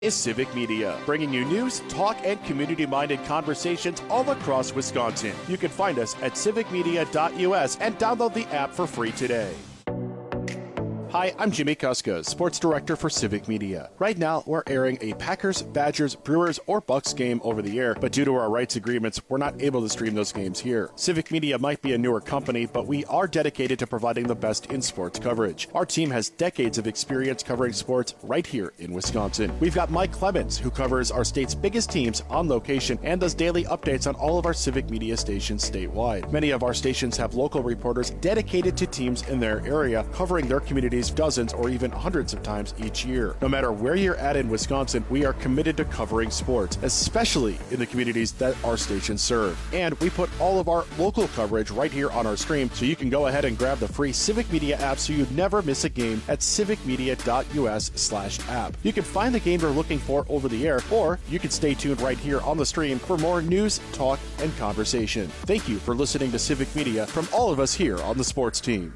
Is Civic Media, bringing you news, talk, and community-minded conversations all across Wisconsin. You can find us at civicmedia.us and download the app for free today. Hi, I'm Jimmy Kuska, Sports Director for Civic Media. Right now, we're airing a Packers, Badgers, Brewers, or Bucks game over the air, but due to our rights agreements, we're not able to stream those games here. Civic Media might be a newer company, but we are dedicated to providing the best in sports coverage. Our team has decades of experience covering sports right here in Wisconsin. We've got Mike Clemens, who covers our state's biggest teams on location and does daily updates on all of our Civic Media stations statewide. Many of our stations have local reporters dedicated to teams in their area, covering their communities dozens or even hundreds of times each year. No matter where you're at in Wisconsin, we are committed to covering sports, especially in the communities that our stations serve. And we put all of our local coverage right here on our stream, so you can go ahead and grab the free Civic Media app so you never miss a game at civicmedia.us/app. You can find the game you're looking for over the air, or you can stay tuned right here on the stream for more news, talk, and conversation. Thank you for listening to Civic Media from all of us here on the sports team.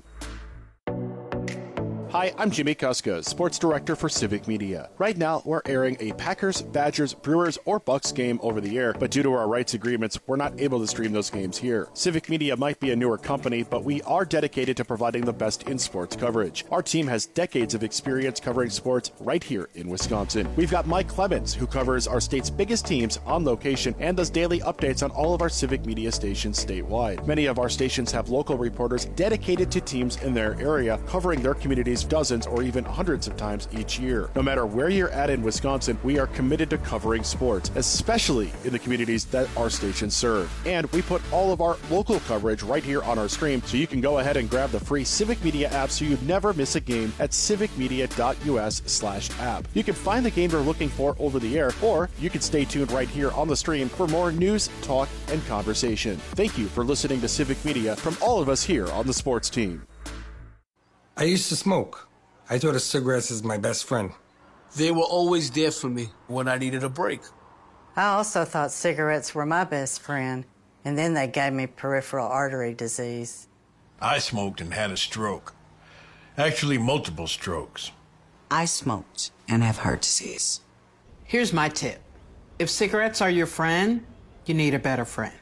Hi, I'm Jimmy Kuska, Sports Director for Civic Media. Right now, we're airing a Packers, Badgers, Brewers, or Bucks game over the air, but due to our rights agreements, we're not able to stream those games here. Civic Media might be a newer company, but we are dedicated to providing the best in sports coverage. Our team has decades of experience covering sports right here in Wisconsin. We've got Mike Clemens, who covers our state's biggest teams on location and does daily updates on all of our Civic Media stations statewide. Many of our stations have local reporters dedicated to teams in their area, covering their communities dozens or even hundreds of times each year. No matter where you're at in Wisconsin, we are committed to covering sports, especially in the communities that our stations serve. And we put all of our local coverage right here on our stream, so you can go ahead and grab the free Civic Media app so you never miss a game at civicmedia.us/app. You can find the game you're looking for over the air, or you can stay tuned right here on the stream for more news, talk, and conversation. Thank you for listening to Civic Media from all of us here on the sports team. I used to smoke. I thought of cigarettes as my best friend. They were always there for me when I needed a break. I also thought cigarettes were my best friend, and then they gave me peripheral artery disease. I smoked and had a stroke. Actually, multiple strokes. I smoked and have heart disease. Here's my tip. If cigarettes are your friend, you need a better friend.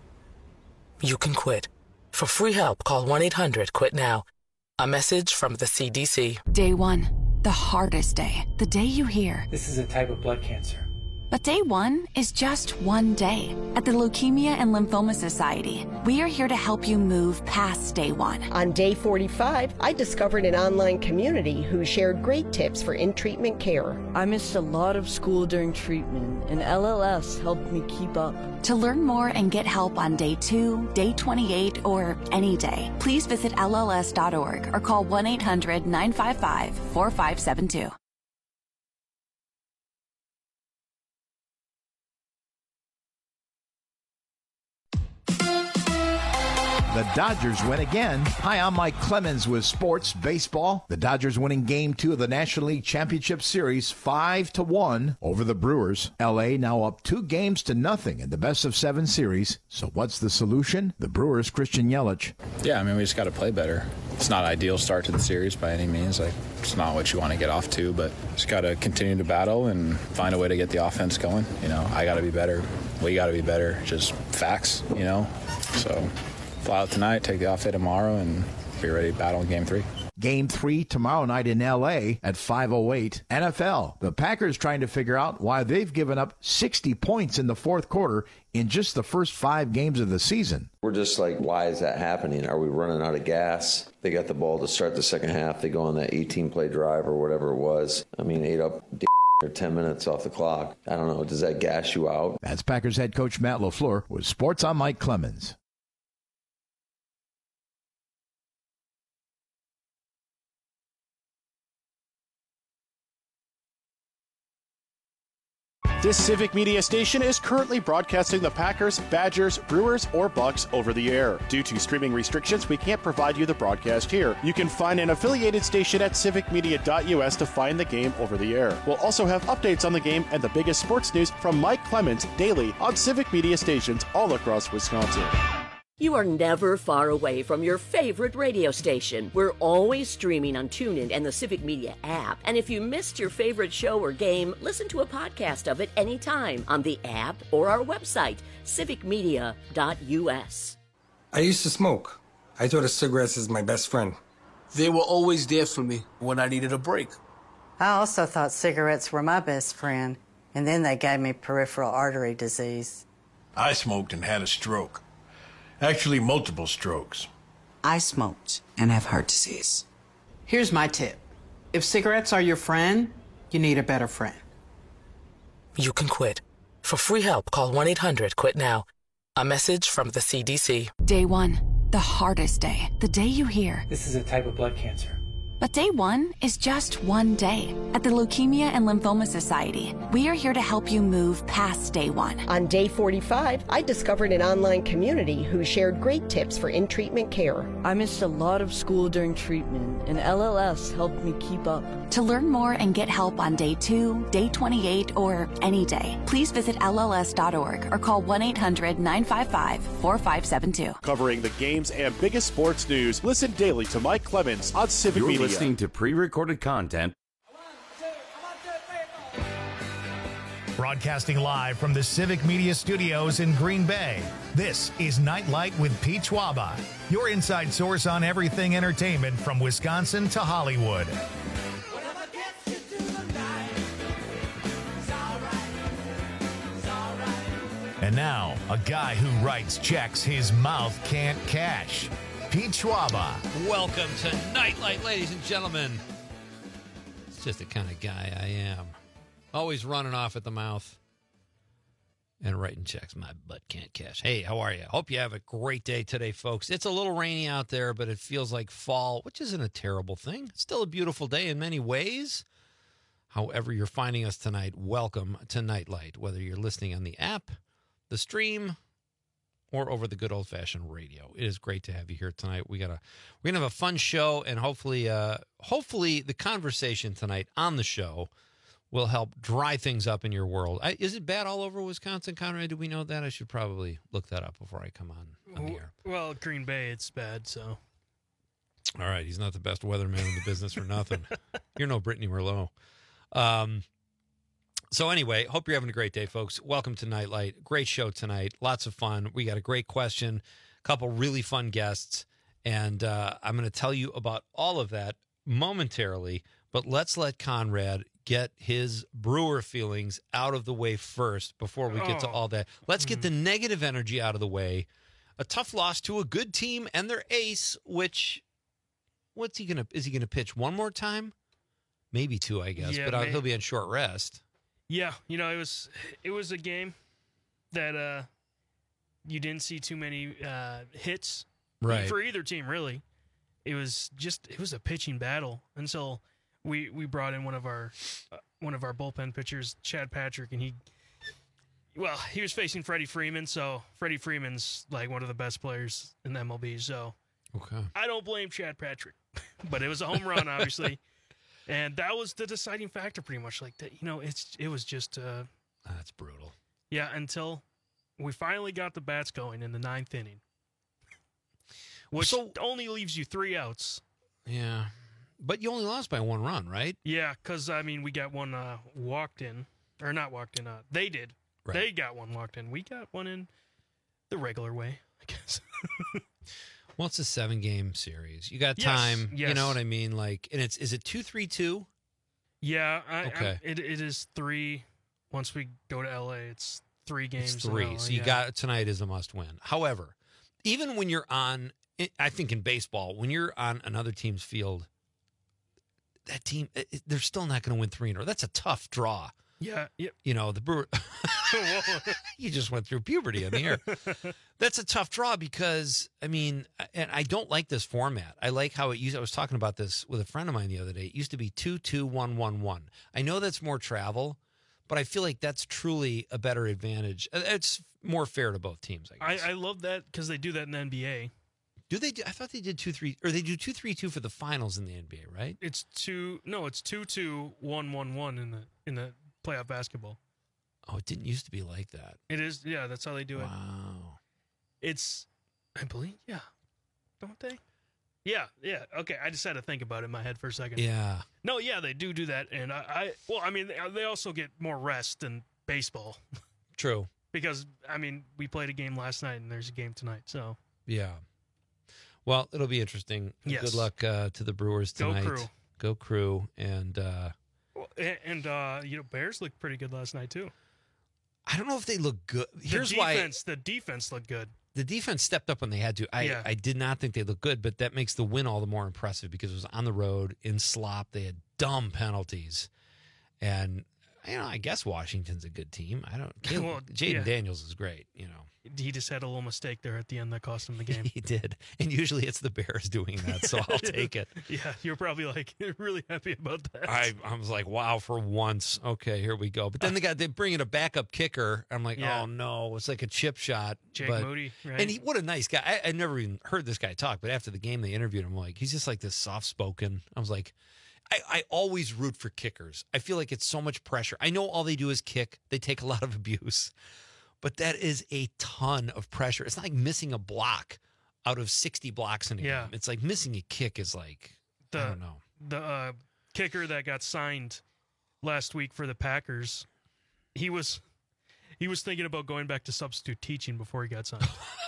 You can quit. For free help, call 1-800-QUIT-NOW. A message from the CDC. Day one, the hardest day. The day you hear, this is a type of blood cancer. But day one is just one day. At the Leukemia and Lymphoma Society, we are here to help you move past day one. On day 45, I discovered an online community who shared great tips for in-treatment care. I missed a lot of school during treatment, and LLS helped me keep up. To learn more and get help on day 2, day 28, or any day, please visit LLS.org or call 1-800-955-4572. The Dodgers win again. Hi, I'm Mike Clemens with Sports Baseball. The Dodgers winning Game 2 of the National League Championship Series 5-1 over the Brewers. L.A. now up 2-0 in the best-of-7 series. So what's the solution? The Brewers' Christian Yelich. Yeah, I mean, we just got to play better. It's not an ideal start to the series by any means. It's not what you want to get off to, but just got to continue to battle and find a way to get the offense going. I got to be better. We got to be better. Just facts, So fly out tonight, take the off day tomorrow, and be ready to battle in Game 3. Game 3 tomorrow night in L.A. at 5:08. NFL. The Packers trying to figure out why they've given up 60 points in the fourth quarter in just the first 5 games of the season. We're just like, why is that happening? Are we running out of gas? They got the ball to start the second half. They go on that 18-play drive or whatever it was. Ate up or 10 minutes off the clock. I don't know. Does that gas you out? That's Packers head coach Matt LaFleur with Sports on Mike Clemens. This Civic Media station is currently broadcasting the Packers, Badgers, Brewers, or Bucks over the air. Due to streaming restrictions, we can't provide you the broadcast here. You can find an affiliated station at civicmedia.us to find the game over the air. We'll also have updates on the game and the biggest sports news from Mike Clemens daily on Civic Media stations all across Wisconsin. You are never far away from your favorite radio station. We're always streaming on TuneIn and the Civic Media app. And if you missed your favorite show or game, listen to a podcast of it anytime on the app or our website, civicmedia.us. I used to smoke. I thought of cigarettes as my best friend. They were always there for me when I needed a break. I also thought cigarettes were my best friend, and then they gave me peripheral artery disease. I smoked and had a stroke. Actually, multiple strokes. I smoked and have heart disease. Here's my tip. If cigarettes are your friend, you need a better friend. You can quit. For free help, call 1-800-QUIT-NOW. A message from the CDC. Day 1, the hardest day. The day you hear, "This is a type of blood cancer." But day 1 is just one day. At the Leukemia and Lymphoma Society, we are here to help you move past day 1. On day 45, I discovered an online community who shared great tips for in-treatment care. I missed a lot of school during treatment, and LLS helped me keep up. To learn more and get help on day 2, day 28, or any day, please visit LLS.org or call 1-800-955-4572. Covering the games and biggest sports news, listen daily to Mike Clemens on Civic You're Media. listening to pre-recorded content. Broadcasting live from the Civic Media Studios in Green Bay, this is Nightlight with Pete Schwaba, your inside source on everything entertainment from Wisconsin to Hollywood. And now, a guy who writes checks his mouth can't cash, Pete Schwaba. Welcome to Nightlight, ladies and gentlemen. It's just the kind of guy I am. Always running off at the mouth and writing checks my butt can't cash. Hey, how are you? Hope you have a great day today, folks. It's a little rainy out there, but it feels like fall, which isn't a terrible thing. It's still a beautiful day in many ways. However you're finding us tonight, welcome to Nightlight. Whether you're listening on the app, the stream, or over the good old-fashioned radio. It is great to have you here tonight. We're gonna have a fun show, and hopefully the conversation tonight on the show will help dry things up in your world. Is it bad all over Wisconsin, Conrad? Do we know that? I should probably look that up before I come on the air. Well, Green Bay, it's bad, so. All right, he's not the best weatherman in the business for nothing. You're no Brittany Merlot. So anyway, hope you're having a great day, folks. Welcome to Nightlight. Great show tonight. Lots of fun. We got a great question, a couple really fun guests, and I'm going to tell you about all of that momentarily, but let's let Conrad get his Brewer feelings out of the way first before we get to all that. Let's get the negative energy out of the way. A tough loss to a good team and their ace, which is he going to pitch one more time? Maybe two, I guess, Yeah, but he'll be on short rest. Yeah, it was a game that you didn't see too many hits for either team, really. It was a pitching battle until we brought in one of our bullpen pitchers, Chad Patrick, and he was facing Freddie Freeman, so Freddie Freeman's like one of the best players in the MLB, so okay. I don't blame Chad Patrick, but it was a home run, obviously. And that was the deciding factor, pretty much. Like that, it was just. That's brutal. Yeah, until we finally got the bats going in the 9th inning, which only leaves you 3 outs. Yeah, but you only lost by 1 run, right? Yeah, because we got one walked in, or not walked in. They did. Right. They got one walked in. We got one in the regular way, I guess. Well, it's a 7-game series. You got time. Yes. You know what I mean? Like, and is it 2-3-2? Yeah. Okay. It is 3. Once we go to LA, it's 3 games. It's 3. So you got tonight is a must win. However, even when you're on, I think in baseball, when you're on another team's field, that team, they're still not going to win 3 in a row. That's a tough draw. Yeah. Yep. The Brewer. You just went through puberty in the air. That's a tough draw because, and I don't like this format. I like how it used. I was talking about this with a friend of mine the other day. It used to be 2-2-1-1-1. I know that's more travel, but I feel like that's truly a better advantage. It's more fair to both teams, I guess. I love that because they do that in the NBA. Do they? I thought they did 2-3, or they do 2-3-2 for the finals in the NBA, right? It's 2-2-1-1-1 in the playoff basketball. Oh, it didn't used to be like that. It is, yeah. That's how they do it. Wow. It's I believe, yeah. Don't they? Yeah. Okay, I just had to think about it in my head for a second. Yeah. No, yeah, they do that, and they also get more rest than baseball. True. Because, we played a game last night, and there's a game tonight, so. Yeah. Well, it'll be interesting. Yes. Good luck to the Brewers tonight. Go Crew. Go Crew. And Bears looked pretty good last night, too. I don't know if they look good. The defense looked good. The defense stepped up when they had to. I did not think they looked good, but that makes the win all the more impressive because it was on the road, in slop. They had dumb penalties. And, I guess Washington's a good team. Jaden Daniels is great, He just had a little mistake there at the end that cost him the game. He did. And usually it's the Bears doing that, so I'll take it. Yeah, you're probably really happy about that. I was like, wow, for once. Okay, here we go. But then they bring in a backup kicker. I'm like, oh no, it's like a chip shot. Jake Moody, right? And what a nice guy. I never even heard this guy talk, but after the game they interviewed him, he's just like this soft-spoken. I was like, I always root for kickers. I feel like it's so much pressure. I know all they do is kick. They take a lot of abuse. But that is a ton of pressure. It's not like missing a block out of 60 blocks in a game. It's like missing a kick is like, I don't know. The kicker that got signed last week for the Packers, he was thinking about going back to substitute teaching before he got signed.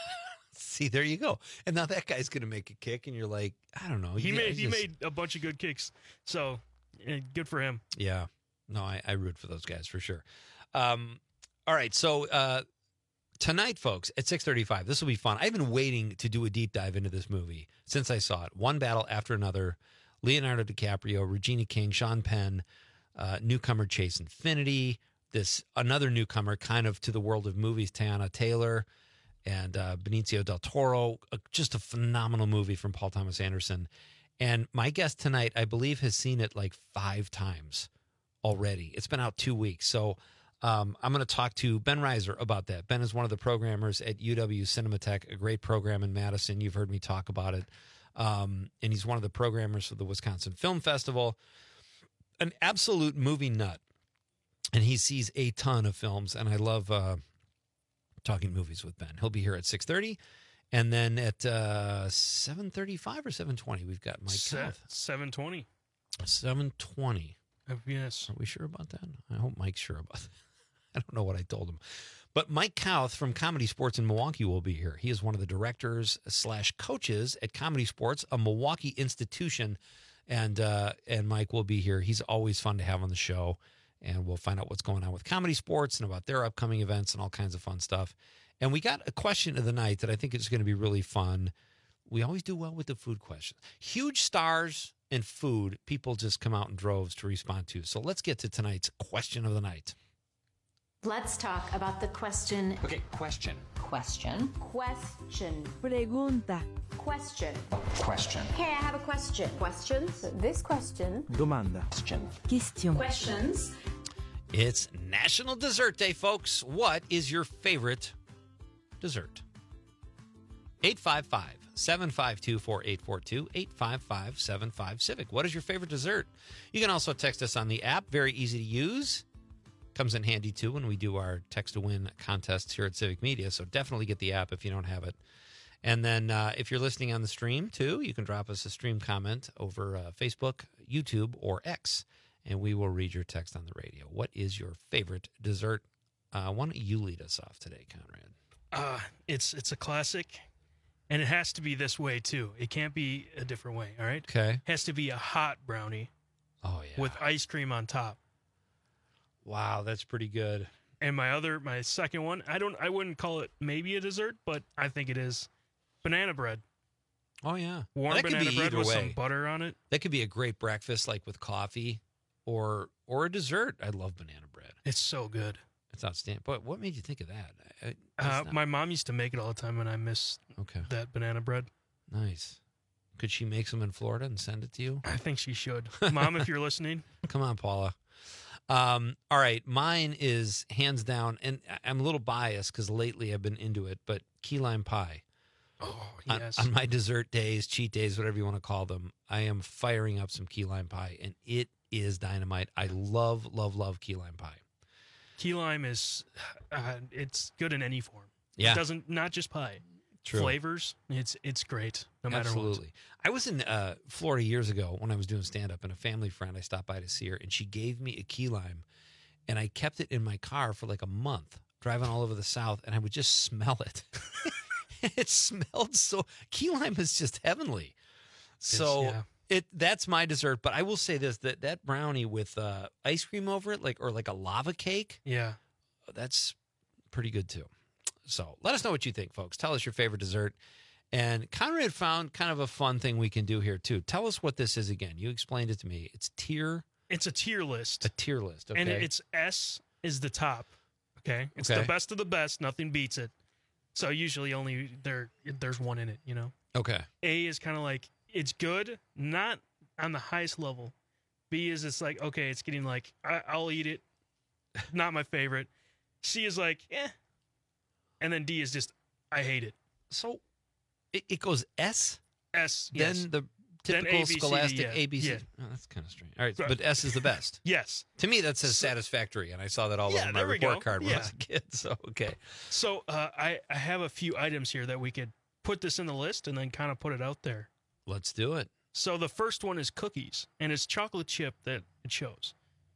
See, there you go. And now that guy's going to make a kick, and you're like, I don't know. He made a bunch of good kicks, so good for him. Yeah. No, I root for those guys for sure. All right, so tonight, folks, at 6:35, this will be fun. I've been waiting to do a deep dive into this movie since I saw it. One battle after another. Leonardo DiCaprio, Regina King, Sean Penn, newcomer Chase Infinity, another newcomer kind of to the world of movies, Teyana Taylor, and Benicio del Toro. Just a phenomenal movie from Paul Thomas Anderson. And my guest tonight, I believe, has seen it like 5 times already. It's been out 2 weeks, so I'm going to talk to Ben Reiser about that. Ben is one of the programmers at UW Cinematech, a great program in Madison. You've heard me talk about it. And he's one of the programmers for the Wisconsin Film Festival. An absolute movie nut. And he sees a ton of films, and I love talking movies with Ben. He'll be here at 6:30. And then at 7:35 or 7:20, we've got Mike Kauth. 7:20. 7:20. Yes. Are we sure about that? I hope Mike's sure about that. I don't know what I told him. But Mike Kauth from Comedy Sports in Milwaukee will be here. He is one of the directors / coaches at Comedy Sports, a Milwaukee institution. And Mike will be here. He's always fun to have on the show. And we'll find out what's going on with Comedy Sports and about their upcoming events and all kinds of fun stuff. And we got a question of the night that I think is going to be really fun. We always do well with the food questions. Huge stars and food, people just come out in droves to respond to. So let's get to tonight's question of the night. Let's talk about the question. Okay, question. Question. Question. Pregunta. Question. Question. Hey, I have a question. Questions? This question. Domanda. Question. Questions. It's National Dessert Day, folks. What is your favorite dessert? 855-752-4842, 855-75-CIVIC. What is your favorite dessert? You can also text us on the app. Very easy to use. Comes in handy, too, when we do our text-to-win contests here at Civic Media. So definitely get the app if you don't have it. And then if you're listening on the stream, too, you can drop us a stream comment over Facebook, YouTube, or X, and we will read your text on the radio. What is your favorite dessert? Why don't you lead us off today, Conrad? It's a classic, and it has to be this way, too. It can't be a different way, all right? Okay. It has to be a hot brownie. Oh, yeah. With ice cream on top. Wow, that's pretty good. And my second one, I wouldn't call it maybe a dessert, but I think it is. Banana bread. Oh, yeah. Warm banana bread with some butter on it. That could be a great breakfast, like with coffee or a dessert. I love banana bread. It's so good. It's outstanding. But what made you think of that? My mom used to make it all the time, and I miss that banana bread. Nice. Could she make some in Florida and send it to you? I think she should. Mom, if you're listening. Come on, Paula. All right. Mine is hands down, and I'm a little biased because lately I've been into it, but key lime pie. Oh, yes. On my dessert days, cheat days, whatever you want to call them, I am firing up some key lime pie, and it is dynamite. I love, love, love key lime pie. Key lime is, it's good in any form. Yeah. It doesn't, not just pie. flavors. It's great, no matter Absolutely. I was in Florida years ago when I was doing stand-up, and a family friend, I stopped by to see her, and she gave me a key lime, and I kept it in my car for like a month, driving all over the South, and I would just smell it. It smelled so... Key lime is just heavenly. So that's my dessert, but I will say this, that brownie with ice cream over it, or like a lava cake, that's pretty good too. So let us know what you think, folks. Tell us your favorite dessert. And Conrad found kind of a fun thing we can do here too. Tell us what this is again. You explained it to me. It's a tier list. A tier list, okay. And it's S is the top, okay? It's the best of the best. Nothing beats it. So usually only there's one in it, you know? Okay. A is kind of like, it's good, not on the highest level. B is it's like, okay, it's getting like, I'll eat it. Not my favorite. C is like, eh. And then D is just, I hate it. So it goes S? S, then yes. the typical then scholastic ABC. Yeah. Oh, that's kind of strange. All right, but S is the best. Yes. To me, that says satisfactory, and I saw that all over my report card when I was a kid. So, okay. So I have a few items here that we could put this in the list and then kind of put it out there. Let's do it. So the first one is cookies, and it's chocolate chip that it shows.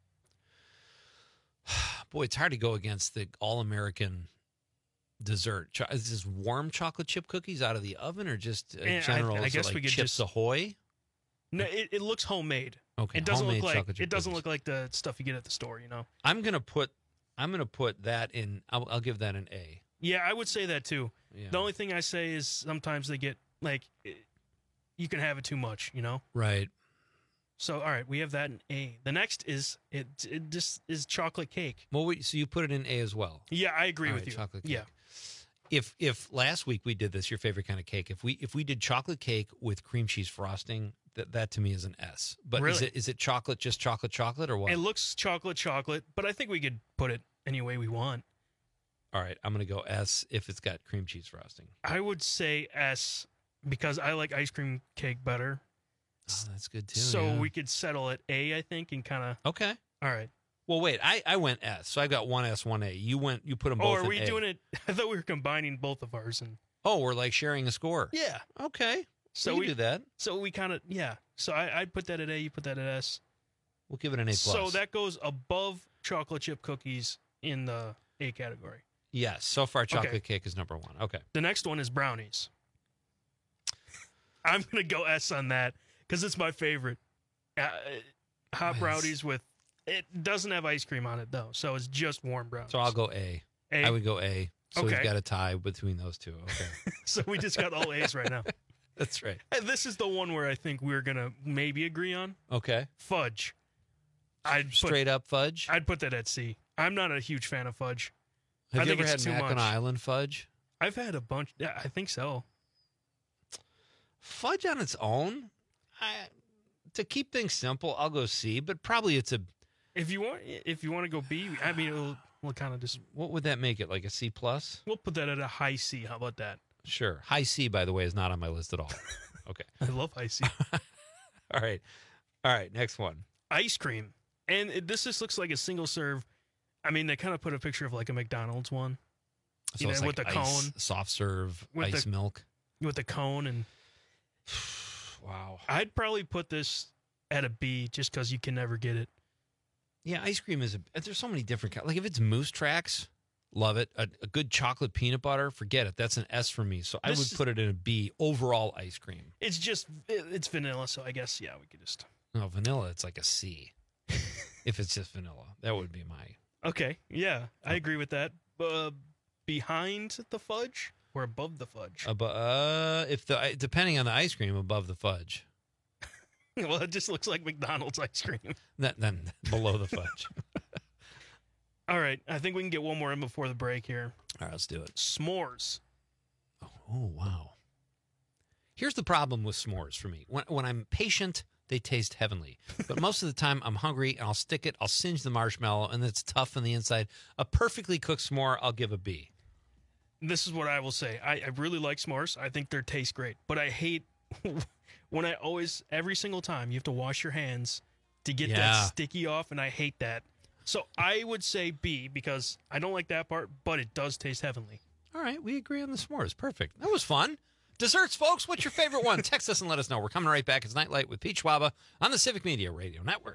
Boy, it's hard to go against the all-American dessert. Is this warm chocolate chip cookies out of the oven, or just general? I guess we could Chips just Ahoy. No, it looks homemade. Okay, it doesn't homemade look like chocolate chip cookies. look like the stuff you get at the store. You know. I'm gonna put that in. I'll give that an A. Yeah, I would say that too. Yeah. The only thing I say is sometimes they get like you can have it too much. You know. Right. So, all right, we have that in A. The next is it just is chocolate cake. Well, so you put it in A as well. Yeah, I agree with you. Chocolate cake. Yeah. If last week we did this, your favorite kind of cake, if we did chocolate cake with cream cheese frosting, that to me is an S. But really? is it chocolate, just chocolate, or what? It looks chocolate, but I think we could put it any way we want. All right, I'm going to go S if it's got cream cheese frosting. I would say S because I like ice cream cake better. Oh, that's good too. So we could settle at A, I think, and kind of. Okay. All right. Well, wait. I went S, so I got one S, one A. You put them both. Oh, are we in A. doing it? I thought we were combining both of ours and. Oh, we're like sharing a score. Yeah. Okay. So we do that. So we kind of So I'd put that at A. You put that at S. We'll give it an A+. So that goes above chocolate chip cookies in the A category. Yes. So far, chocolate cake is number one. Okay. The next one is brownies. I'm gonna go S on that. Because it's my favorite. Hot brownies with... It doesn't have ice cream on it, though. So it's just warm brownies. So I'll go A. A? I would go A. So Okay. we've got a tie between those two. Okay. So we just got all A's right now. That's right. And this is the one where I think we're going to maybe agree on. Okay. Fudge. Straight up fudge? I'd put that at C. I'm not a huge fan of fudge. Have I you think ever it's had too Mackinac much. Island fudge? I've had a bunch. Yeah, I think so. Fudge on its own? To keep things simple, I'll go C, but probably it's a... If you want to go B, I mean, we'll kind of just... What would that make it, like a C+? We'll put that at a high C. How about that? Sure. High C, by the way, is not on my list at all. Okay. I love high C. All right, next one. Ice cream. And this just looks like a single serve. I mean, they kind of put a picture of like a McDonald's one. So it's with like the ice, cone. soft serve, With ice milk. With the cone. And wow. I'd probably put this at a B just because you can never get it. Yeah, ice cream is there's so many different kinds. Like if it's Moose Tracks, love it. A good chocolate peanut butter, forget it. That's an S for me. So I would put it in a B. Overall ice cream. It's vanilla, so I guess, yeah, we could just... No, vanilla, it's like a C. If it's just vanilla. That would be my... Okay, yeah, I agree with that. Behind the fudge or above the fudge? Depending on the ice cream, above the fudge. Well, it just looks like McDonald's ice cream. Then below the fudge. All right, I think we can get one more in before the break here. All right, let's do it. S'mores. Oh, wow. Here's the problem with s'mores for me. When I'm patient, they taste heavenly. But most of the time, I'm hungry, and I'll singe the marshmallow, and it's tough on the inside. A perfectly cooked s'more, I'll give a B. This is what I will say. I really like s'mores. I think they taste great. But I hate when every single time, you have to wash your hands to get that sticky off, and I hate that. So I would say B because I don't like that part, but it does taste heavenly. All right, we agree on the s'mores. Perfect. That was fun. Desserts, folks, what's your favorite one? Text us and let us know. We're coming right back. It's Nightlight with Pete Schwaba on the Civic Media Radio Network.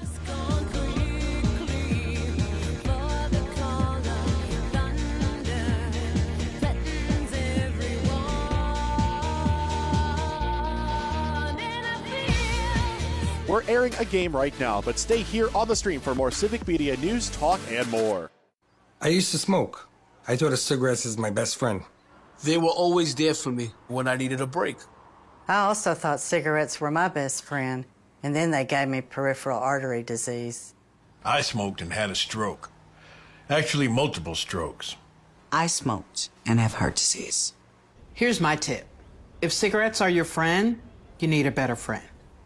We're airing a game right now, but stay here on the stream for more Civic Media news, talk, and more. I used to smoke. I thought of cigarettes as my best friend. They were always there for me when I needed a break. I also thought cigarettes were my best friend, and then they gave me peripheral artery disease. I smoked and had a stroke. Actually, multiple strokes. I smoked and have heart disease. Here's my tip. If cigarettes are your friend, you need a better friend.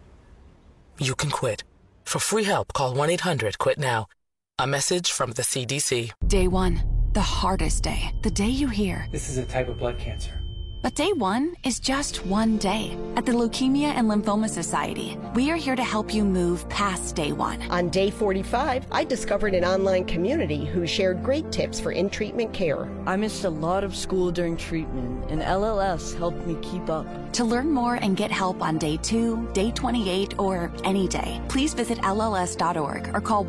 You can quit. For free help, call 1-800-QUIT-NOW. A message from the CDC. Day 1, the hardest day. The day you hear, this is a type of blood cancer. But day 1 is just one day. At the Leukemia and Lymphoma Society, we are here to help you move past day 1. On day 45, I discovered an online community who shared great tips for in-treatment care. I missed a lot of school during treatment, and LLS helped me keep up. To learn more and get help on day 2, day 28, or any day, please visit LLS.org or call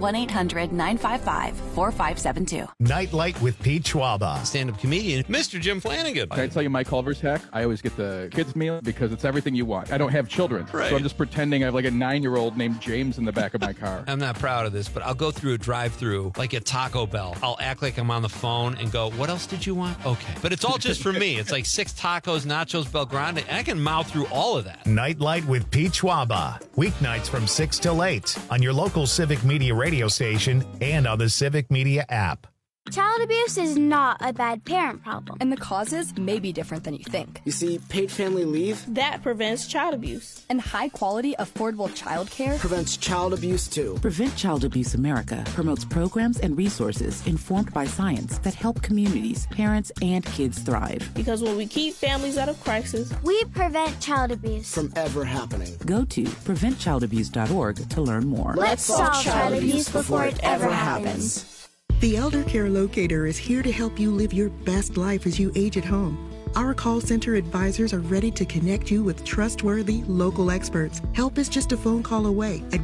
1-800-955-4572. Nightlight with Pete Schwaba. Stand-up comedian, Mr. Jim Flanagan. Can I tell you my Culver's hack? I always get the kids meal because it's everything you want. I don't have children, right. So I'm just pretending I have like a 9-year-old named James in the back of my car. I'm not proud of this, but I'll go through a drive-thru like at Taco Bell. I'll act like I'm on the phone and go, what else did you want? Okay. But it's all just for me. It's like 6 tacos, nachos, Bel Grande, and I can mouth through all of that. Nightlight with Pete Schwaba. Weeknights from 6 till 8 on your local Civic Media radio station and on the Civic Media app. Child abuse is not a bad parent problem. And the causes may be different than you think. You see, paid family leave, that prevents child abuse. And high-quality, affordable child care prevents child abuse, too. Prevent Child Abuse America promotes programs and resources informed by science that help communities, parents, and kids thrive. Because when we keep families out of crisis, we prevent child abuse from ever happening. Go to preventchildabuse.org to learn more. Let's solve child abuse before it ever happens. The Elder Care Locator is here to help you live your best life as you age at home. Our call center advisors are ready to connect you with trustworthy local experts. Help is just a phone call away at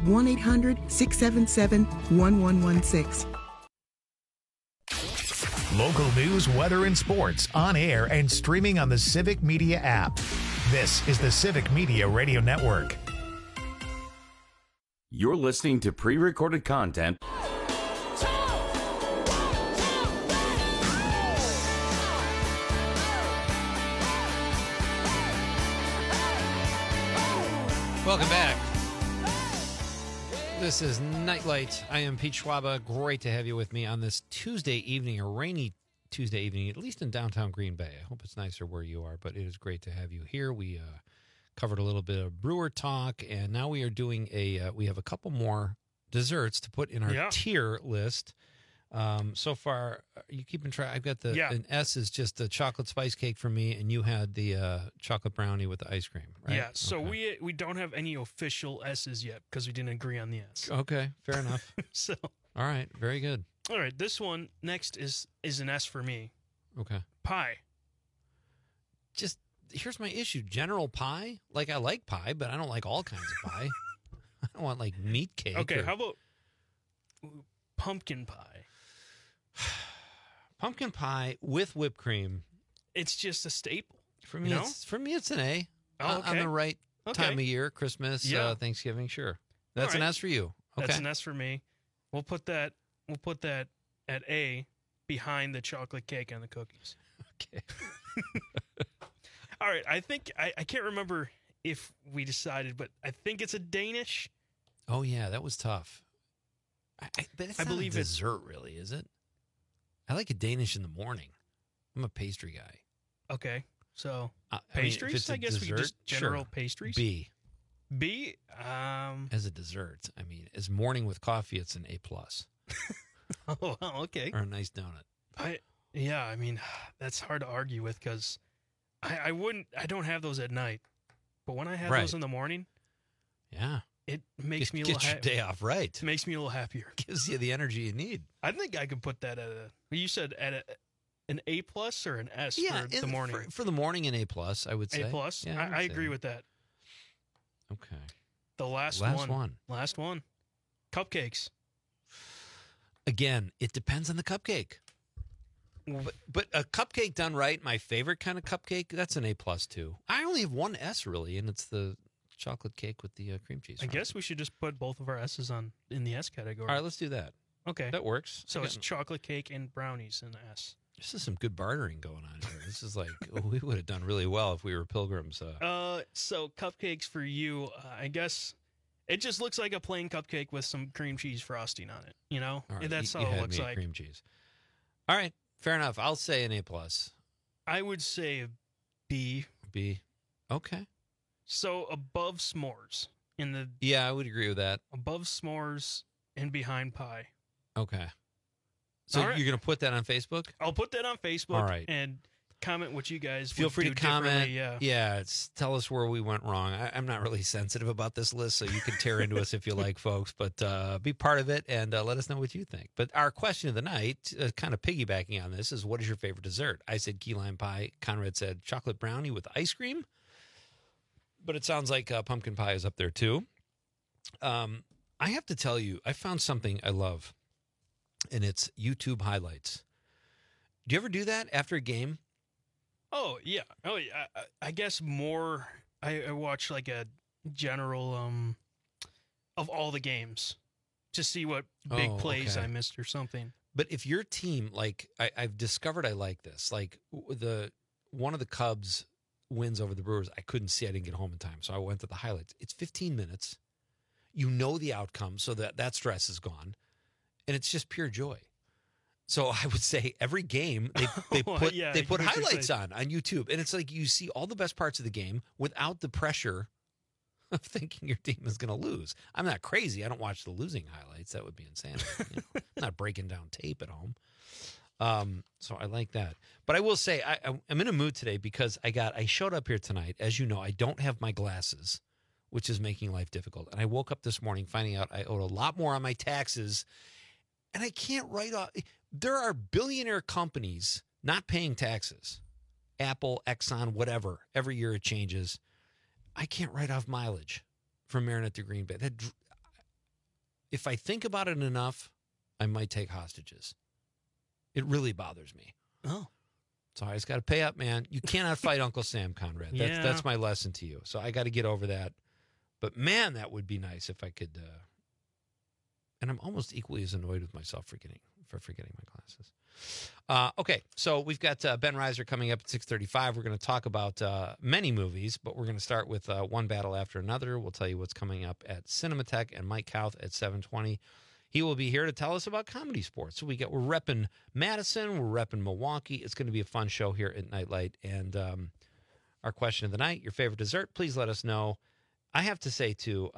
1-800-677-1116. Local news, weather, and sports on air and streaming on the Civic Media app. This is the Civic Media Radio Network. You're listening to pre-recorded content. Welcome back. This is Nightlight. I am Pete Schwaba. Great to have you with me on this Tuesday evening, a rainy Tuesday evening, at least in downtown Green Bay. I hope it's nicer where you are, but it is great to have you here. We covered a little bit of brewer talk, and now we are doing we have a couple more desserts to put in our tier list. So far, are you keeping track? I've got an S is just the chocolate spice cake for me, and you had the chocolate brownie with the ice cream, right? Yeah, so we don't have any official S's yet because we didn't agree on the S. Okay, fair enough. So, all right, very good. All right, this one next is an S for me. Okay. Pie. Just, here's my issue. General pie? Like, I like pie, but I don't like all kinds of pie. I don't want, like, meat cake. Okay, how about pumpkin pie? Pumpkin pie with whipped cream. It's just a staple. For me, it's an A. On the right time of year, Christmas, Thanksgiving, sure. That's an S for you. Okay. That's an S for me. We'll put that at A behind the chocolate cake and the cookies. Okay. All right. I think I can't remember if we decided, but I think it's a Danish. Oh yeah, that was tough. But it's not a dessert, really, is it? I like a Danish in the morning. I'm a pastry guy. Okay, so pastries. I guess we could just general pastries. B. As a dessert, I mean, as morning with coffee, it's an A+. Oh, okay. Or a nice donut. I mean, that's hard to argue with because I don't have those at night, but when I have those in the morning, it makes me a little get your day off right. Makes me a little happier. Gives you the energy you need. I think I could put that at a. You said at an A+ or an S Yeah, for the morning? For the morning, an A+, I would say. A+? Yeah, I agree with that. Okay. The last one. Last one. Cupcakes. Again, it depends on the cupcake. But a cupcake done right, my favorite kind of cupcake, that's an A+ too. I only have one S really, and it's the chocolate cake with the cream cheese. I guess we should just put both of our S's in the S category. All right, let's do that. Okay. That works. So it's chocolate cake and brownies in S. This is some good bartering going on here. This is like, we would have done really well if we were pilgrims. So cupcakes for you, I guess it just looks like a plain cupcake with some cream cheese frosting on it. You know, all right, that's you all had it looks me at like. Cream cheese. All right, fair enough. I'll say an A+. I would say B. B. Okay. So above s'mores in the. Yeah, I would agree with that. Above s'mores and behind pie. Okay. So you're going to put that on Facebook? I'll put that on Facebook. All right. And comment what you guys feel free to comment. Yeah. Tell us where we went wrong. I'm not really sensitive about this list, so you can tear into us if you like, folks. But be part of it and let us know what you think. But our question of the night, kind of piggybacking on this, is what is your favorite dessert? I said key lime pie. Conrad said chocolate brownie with ice cream. But it sounds like pumpkin pie is up there too. I have to tell you, I found something I love, and it's YouTube highlights. Do you ever do that after a game? Oh, yeah. I guess more. I watch like a general of all the games to see what big plays I missed or something. But if your team, like I've discovered, I like this. Like one of the Cubs wins over the Brewers, I couldn't see. I didn't get home in time, so I went to the highlights. It's 15 minutes. You know the outcome, so that stress is gone, and it's just pure joy. So I would say every game they put highlights on YouTube, and it's like you see all the best parts of the game without the pressure of thinking your team is going to lose. I'm not crazy. I don't watch the losing highlights. That would be insanity. I'm not breaking down tape at home. So I like that. But I will say I'm in a mood today because I showed up here tonight. As you know, I don't have my glasses, which is making life difficult. And I woke up this morning finding out I owed a lot more on my taxes, and I can't write off. There are billionaire companies not paying taxes. Apple, Exxon, whatever. Every year it changes. I can't write off mileage from Marinette to Green Bay. If I think about it enough, I might take hostages. It really bothers me. Oh. So I just got to pay up, man. You cannot fight Uncle Sam, Conrad. That's my lesson to you. So I got to get over that. But, man, that would be nice if I could. And I'm almost equally as annoyed with myself for forgetting my glasses. Okay, so we've got Ben Reiser coming up at 6:35. We're going to talk about many movies, but we're going to start with One Battle After Another. We'll tell you what's coming up at Cinematheque, and Mike Kauth at 7:20. He will be here to tell us about comedy sports. So we're repping Madison, we're repping Milwaukee. It's going to be a fun show here at Nightlight. And our question of the night, your favorite dessert, please let us know. I have to say, too,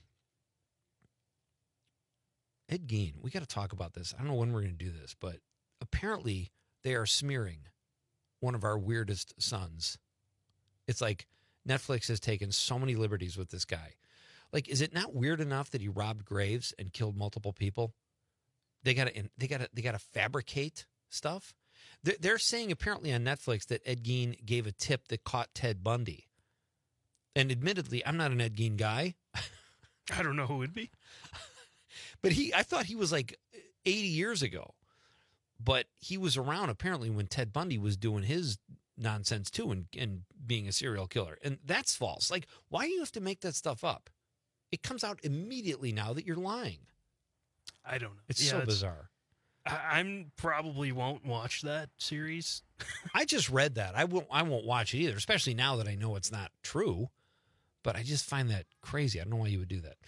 Ed Gein, we got to talk about this. I don't know when we're going to do this, but apparently they are smearing one of our weirdest sons. It's like Netflix has taken so many liberties with this guy. Like, is it not weird enough that he robbed graves and killed multiple people? They got to fabricate stuff. They're saying apparently on Netflix that Ed Gein gave a tip that caught Ted Bundy. And admittedly, I'm not an Ed Gein guy. I don't know who it would be. But I thought he was like 80 years ago. But he was around apparently when Ted Bundy was doing his nonsense too and being a serial killer. And that's false. Like, why do you have to make that stuff up? It comes out immediately now that you're lying. I don't know. It's so bizarre. I probably won't watch that series. I just read that. I won't watch it either, especially now that I know it's not true. But I just find that crazy. I don't know why you would do that.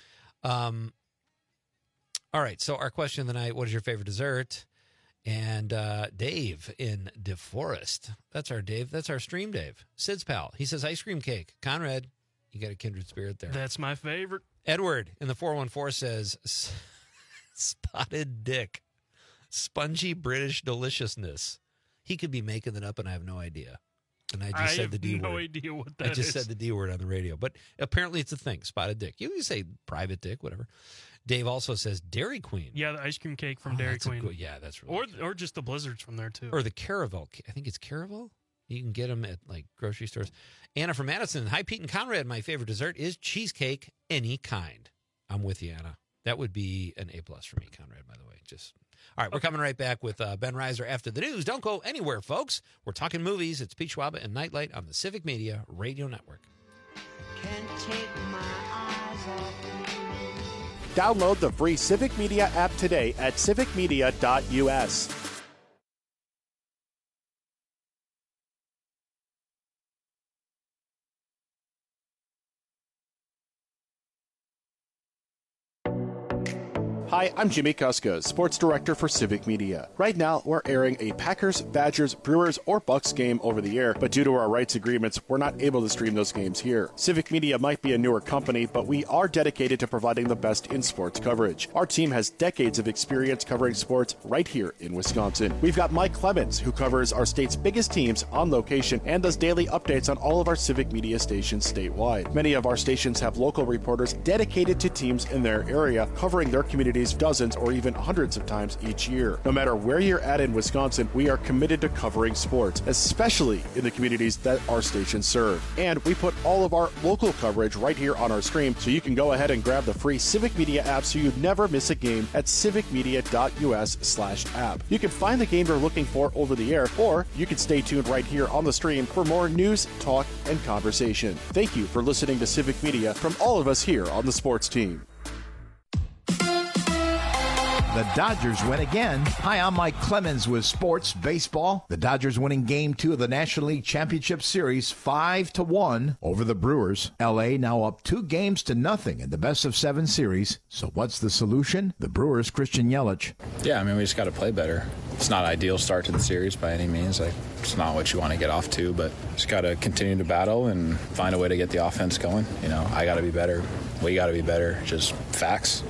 All right, so our question of the night, what is your favorite dessert? And Dave in DeForest. That's our Dave. That's our stream Dave. Sid's pal. He says ice cream cake. Conrad, you got a kindred spirit there. That's my favorite. Edward in the 414 says spotted dick. Spongy British deliciousness. He could be making it up and I have no idea. And I just said the D word. I have no idea what that is. I just said the D word on the radio. But apparently it's a thing, spotted dick. You can say private dick, whatever. Dave also says Dairy Queen. Yeah, the ice cream cake from Dairy Queen. Yeah, that's really good. Or just the Blizzards from there, too. Or the Caravel. I think it's Caravel. You can get them at, like, grocery stores. Anna from Madison. Hi, Pete and Conrad. My favorite dessert is cheesecake, any kind. I'm with you, Anna. That would be an A+ for me, Conrad, by the way. All right, we're coming right back with Ben Reiser after the news. Don't go anywhere, folks. We're talking movies. It's Pete Schwaba and Nightlight on the Civic Media Radio Network. Can't take my eyes off you. Download the free Civic Media app today at civicmedia.us. Hi, I'm Jimmy Kuska, Sports Director for Civic Media. Right now, we're airing a Packers, Badgers, Brewers, or Bucks game over the air, but due to our rights agreements, we're not able to stream those games here. Civic Media might be a newer company, but we are dedicated to providing the best in sports coverage. Our team has decades of experience covering sports right here in Wisconsin. We've got Mike Clemens, who covers our state's biggest teams on location and does daily updates on all of our Civic Media stations statewide. Many of our stations have local reporters dedicated to teams in their area, covering their communities dozens or even hundreds of times each year. No matter where you're at in Wisconsin, we are committed to covering sports, especially in the communities that our stations serve. And we put all of our local coverage right here on our stream, so you can go ahead and grab the free Civic Media app so you never miss a game at civicmedia.us/app. You can find the game you're looking for over the air, or you can stay tuned right here on the stream for more news, talk, and conversation. Thank you for listening to Civic Media from all of us here on the sports team. The Dodgers win again. Hi, I'm Mike Clemens with Sports Baseball. The Dodgers winning Game 2 of the National League Championship Series 5-1 over the Brewers. L.A. now up 2-0 in the best-of-7 series. So what's the solution? The Brewers' Christian Yelich. Yeah, I mean, we just got to play better. It's not an ideal start to the series by any means. It's not what you want to get off to, but just got to continue to battle and find a way to get the offense going. I got to be better. We got to be better. Just facts,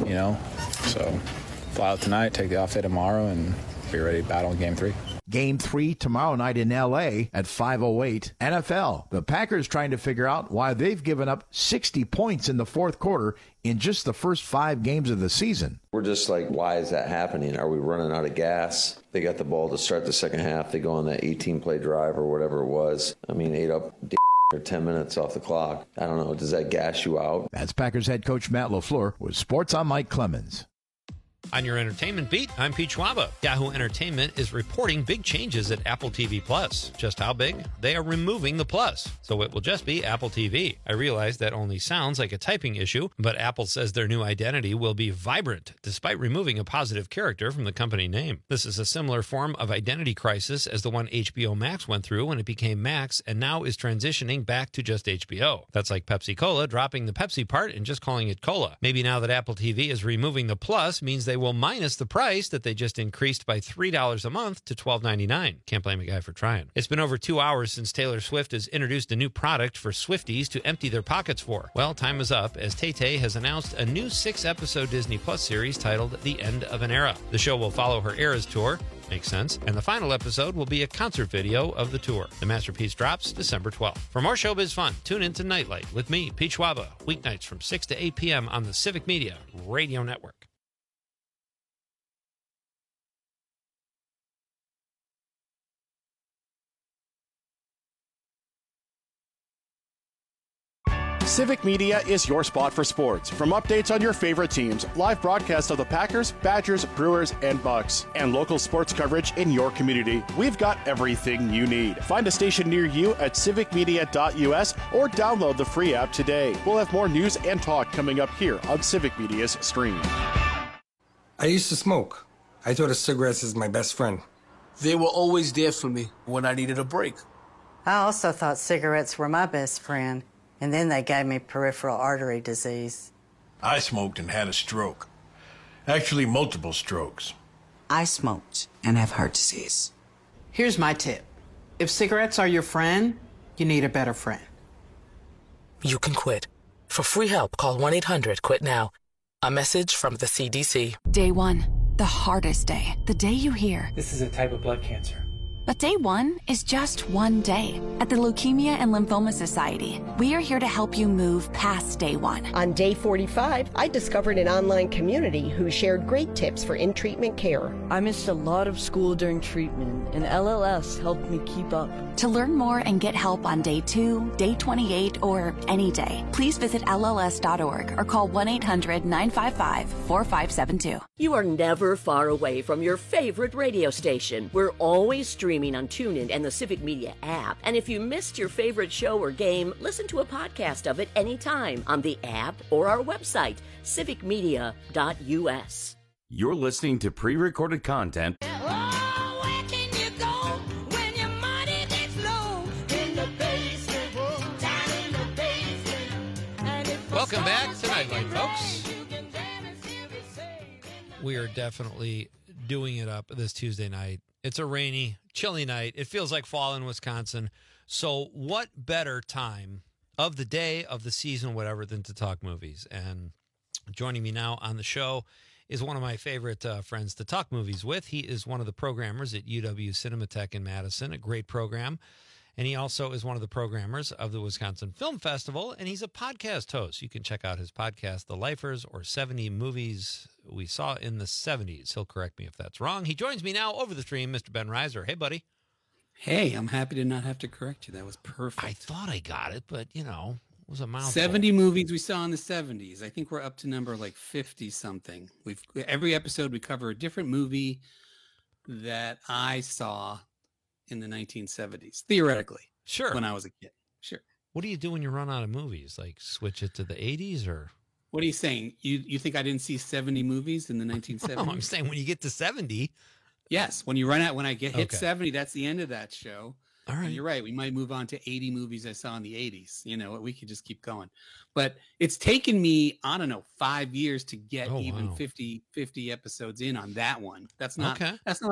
So fly out tonight, take the off day tomorrow, and be ready to battle in Game 3. Game 3 tomorrow night in L.A. at 5:08. NFL. The Packers trying to figure out why they've given up 60 points in the fourth quarter in just the first 5 games of the season. We're just like, why is that happening? Are we running out of gas? They got the ball to start the second half. They go on that 18-play drive or whatever it was. Ate up or 10 minutes off the clock. I don't know. Does that gas you out? That's Packers head coach Matt LaFleur with Sports on Mike Clemens. On your entertainment beat, I'm Pete Schwaba. Yahoo Entertainment is reporting big changes at Apple TV Plus. Just how big? They are removing the Plus, so it will just be Apple TV. I realize that only sounds like a typing issue, but Apple says their new identity will be vibrant, despite removing a positive character from the company name. This is a similar form of identity crisis as the one HBO Max went through when it became Max and now is transitioning back to just HBO. That's like Pepsi Cola dropping the Pepsi part and just calling it Cola. Maybe now that Apple TV is removing the Plus means they will minus the price that they just increased by $3 a month to $12.99. Can't blame a guy for trying. It's been over 2 hours since Taylor Swift has introduced a new product for Swifties to empty their pockets for. Well, time is up as Tay-Tay has announced a new 6-episode Disney Plus series titled The End of an Era. The show will follow her Eras tour. Makes sense. And the final episode will be a concert video of the tour. The masterpiece drops December 12th. For more showbiz fun, tune in to Nightlight with me, Pete Schwaba, weeknights from 6 to 8 p.m. on the Civic Media Radio Network. Civic Media is your spot for sports. From updates on your favorite teams, live broadcasts of the Packers, Badgers, Brewers, and Bucks, and local sports coverage in your community, we've got everything you need. Find a station near you at civicmedia.us or download the free app today. We'll have more news and talk coming up here on Civic Media's stream. I used to smoke. I thought of cigarettes as my best friend. They were always there for me when I needed a break. I also thought cigarettes were my best friend. And then they gave me peripheral artery disease. I smoked and had a stroke. Actually, multiple strokes. I smoked and have heart disease. Here's my tip. If cigarettes are your friend, you need a better friend. You can quit. For free help, call 1-800-QUIT-NOW. A message from the CDC. Day 1, the hardest day. The day you hear, "This is a type of blood cancer." But day one is just one day. At the Leukemia and Lymphoma Society, we are here to help you move past day one. On day 45, I discovered an online community who shared great tips for in-treatment care. I missed a lot of school during treatment, and LLS helped me keep up. To learn more and get help on day 2, day 28, or any day, please visit LLS.org or call 1-800-955-4572. You are never far away from your favorite radio station. We're always streaming on TuneIn and the Civic Media app. And if you missed your favorite show or game, listen to a podcast of it anytime on the app or our website, civicmedia.us. You're listening to pre-recorded content. Welcome back to Nightlight, folks. We are definitely doing it up this Tuesday night. It's a rainy, chilly night. It feels like fall in Wisconsin. So what better time of the day, of the season, whatever, than to talk movies? And joining me now on the show is one of my favorite friends to talk movies with. He is one of the programmers at UW Cinematheque in Madison, a great program. And he also is one of the programmers of the Wisconsin Film Festival, and he's a podcast host. You can check out his podcast, The Lifers, or 70 Movies We Saw in the 70s. He'll correct me if that's wrong. He joins me now over the stream, Mr. Ben Reiser. Hey, buddy. Hey, I'm happy to not have to correct you. That was perfect. I thought I got it, but, you know, it was a mouthful. 70 movies we saw in the 70s. I think we're up to number like 50-something. Every episode we cover a different movie that I saw in the 1970s, theoretically. Sure. When I was a kid. Sure. What do you do when you run out of movies? Like switch it to the 80s or? What are you saying? You think I didn't see 70 movies in the 1970s? No, I'm saying when you get to 70. Yes. When I hit 70, that's the end of that show. All right. And you're right. We might move on to 80 movies I saw in the 80s. You know, we could just keep going. But it's taken me, I don't know, 5 years to get 50 episodes in on that one. That's not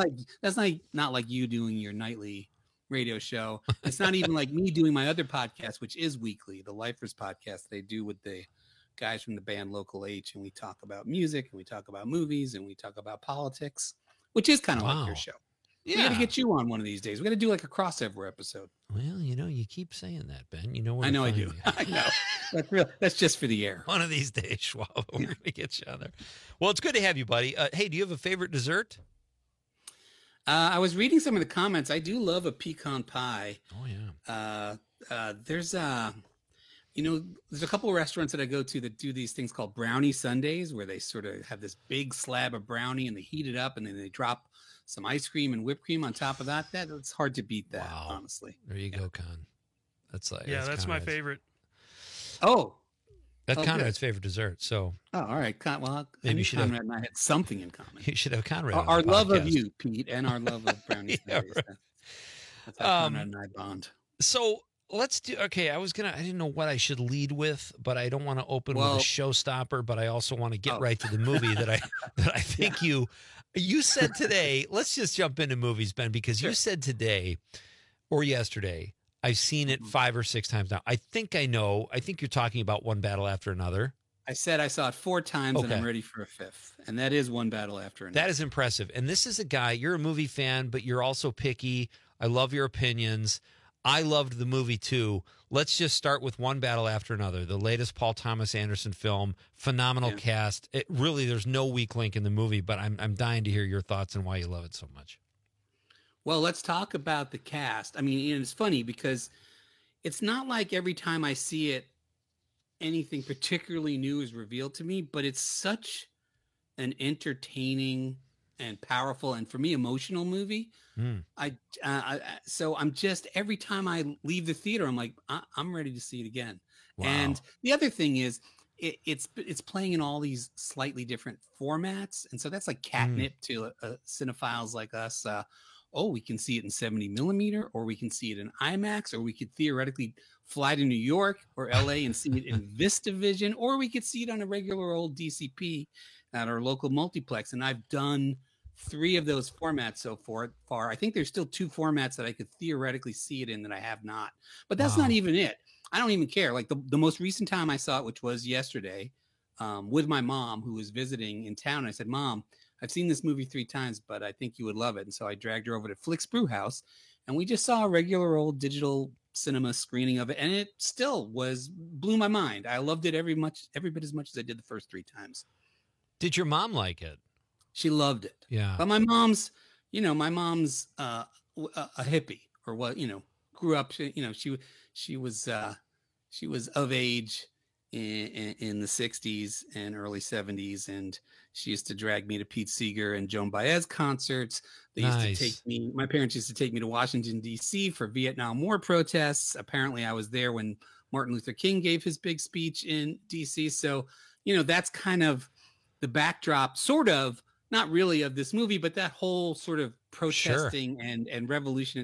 like you doing your nightly radio show. It's not even like me doing my other podcast, which is weekly, the Lifers podcast they do with the guys from the band Local H, and we talk about music and we talk about movies and we talk about politics, which is kind of like your show. Yeah. We got to get you on one of these days. We got to do like a crossover episode. Well, you know, you keep saying that, Ben. You know what? I know I do. I know. That's real. That's just for the air. One of these days, Schwab, we're going to get you on there. Well, it's good to have you, buddy. Hey, do you have a favorite dessert? I was reading some of the comments. I do love a pecan pie. Oh, yeah. There's a couple of restaurants that I go to that do these things called brownie sundaes, where they sort of have this big slab of brownie and they heat it up and then they drop some ice cream and whipped cream on top of that. It's hard to beat that, honestly. There you go, Con. That's like that's my favorite. Oh, that's Conrad's favorite dessert. So, all right, well, maybe Conrad and I had something in common. You should have Conrad. Our love of you, Pete, and our love of brownies. Yeah, right. That's how Conrad and I bond. So let's do. Okay, I didn't know what I should lead with, but I don't want to open with a showstopper. But I also want to get right to the movie that I think you said today. Let's just jump into movies, Ben, because you said today or yesterday. I've seen it 5 or 6 times now. I think I know. I think you're talking about One Battle After Another. I said I saw it 4 times and I'm ready for a 5th. And that is One Battle After Another. That is impressive. And this is a guy, you're a movie fan, but you're also picky. I love your opinions. I loved the movie too. Let's just start with One Battle After Another, the latest Paul Thomas Anderson film. Phenomenal cast. It really, there's no weak link in the movie, but I'm dying to hear your thoughts and why you love it so much. Well, let's talk about the cast. I mean, it's funny because it's not like every time I see it, anything particularly new is revealed to me, but it's such an entertaining and powerful and, for me, emotional movie. So I'm just, every time I leave the theater, I'm like, I'm ready to see it again. Wow. And the other thing is, it's playing in all these slightly different formats, and so that's like catnip to cinephiles like us. We can see it in 70 millimeter, or we can see it in IMAX, or we could theoretically fly to New York or LA and see it in VistaVision, or we could see it on a regular old DCP at our local multiplex. And I've done 3 of those formats so far. I think there's still 2 formats that I could theoretically see it in that I have not. But that's not even it. I don't even care. Like the most recent time I saw it, which was yesterday, with my mom who was visiting in town, I said, Mom, I've seen this movie 3 times, but I think you would love it. And so I dragged her over to Flicks Brew House, and we just saw a regular old digital cinema screening of it, and it still blew my mind. I loved it every bit as much as I did the first 3 times. Did your mom like it? She loved it. Yeah. But my mom's a hippie, or what, grew up, she was of age in the 60s and early 70s, and she used to drag me to Pete Seeger and Joan Baez concerts. They used to take me, my parents used to take me to Washington, D.C. for Vietnam War protests. Apparently I was there when Martin Luther King gave his big speech in D.C. So, that's kind of the backdrop, sort of, not really of this movie, but that whole sort of protesting and revolution.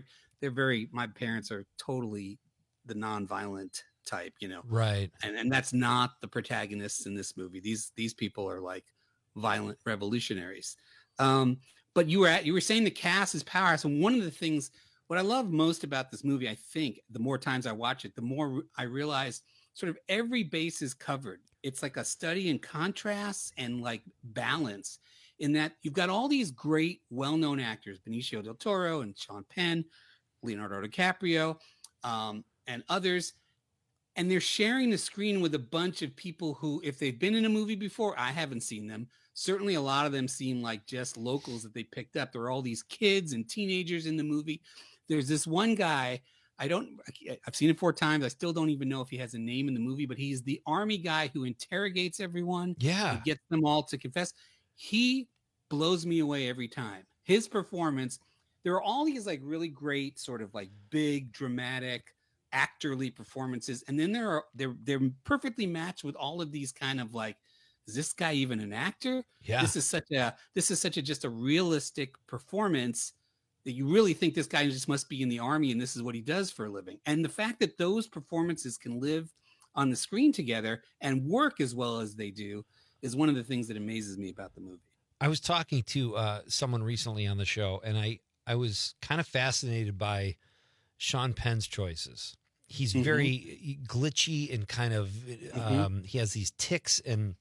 My parents are totally the nonviolent type, Right. And that's not the protagonists in this movie. These people are like violent revolutionaries. But you were saying the cast is powerhouse. And one of the things, what I love most about this movie, I think the more times I watch it, the more I realize sort of every base is covered. It's like a study in contrasts and like balance, in that you've got all these great, well-known actors, Benicio del Toro and Sean Penn, Leonardo DiCaprio, and others. And they're sharing the screen with a bunch of people who, if they've been in a movie before, I haven't seen them. Certainly a lot of them seem like just locals that they picked up. There are all these kids and teenagers in the movie. There's this one guy, I've seen it 4 times. I still don't even know if he has a name in the movie, but he's the army guy who interrogates everyone. Yeah. And gets them all to confess. He blows me away every time. His performance, there are all these like really great sort of like big dramatic actorly performances, and then they're perfectly matched with all of these kind of like, is this guy even an actor? Yeah. This is such a just a realistic performance that you really think this guy just must be in the army and this is what he does for a living. And the fact that those performances can live on the screen together and work as well as they do is one of the things that amazes me about the movie. I was talking to someone recently on the show, and I was kind of fascinated by Sean Penn's choices. He's very glitchy and kind of, he has these tics, and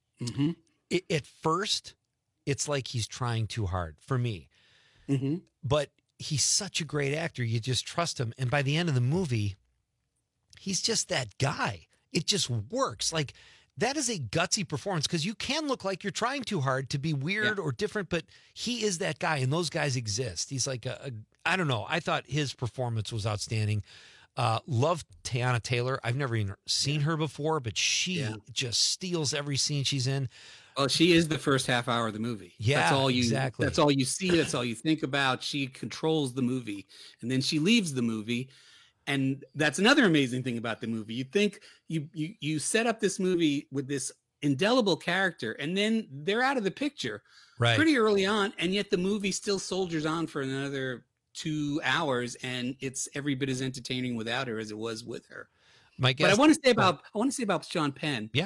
at first it's like he's trying too hard for me, but he's such a great actor. You just trust him. And by the end of the movie, he's just that guy. It just works. Like, that is a gutsy performance, because you can look like you're trying too hard to be weird or different, but he is that guy, and those guys exist. He's like I don't know. I thought his performance was outstanding. Love Teyana Taylor. I've never even seen her before, but she just steals every scene she's in. Well, she is the first half hour of the movie. Yeah, that's all exactly. That's all you see. That's all you think about. She controls the movie, and then she leaves the movie. And that's another amazing thing about the movie. You think you set up this movie with this indelible character, and then they're out of the picture pretty early on, and yet the movie still soldiers on for another 2 hours, and it's every bit as entertaining without her as it was with her. But I want to say about Sean Penn. Yeah.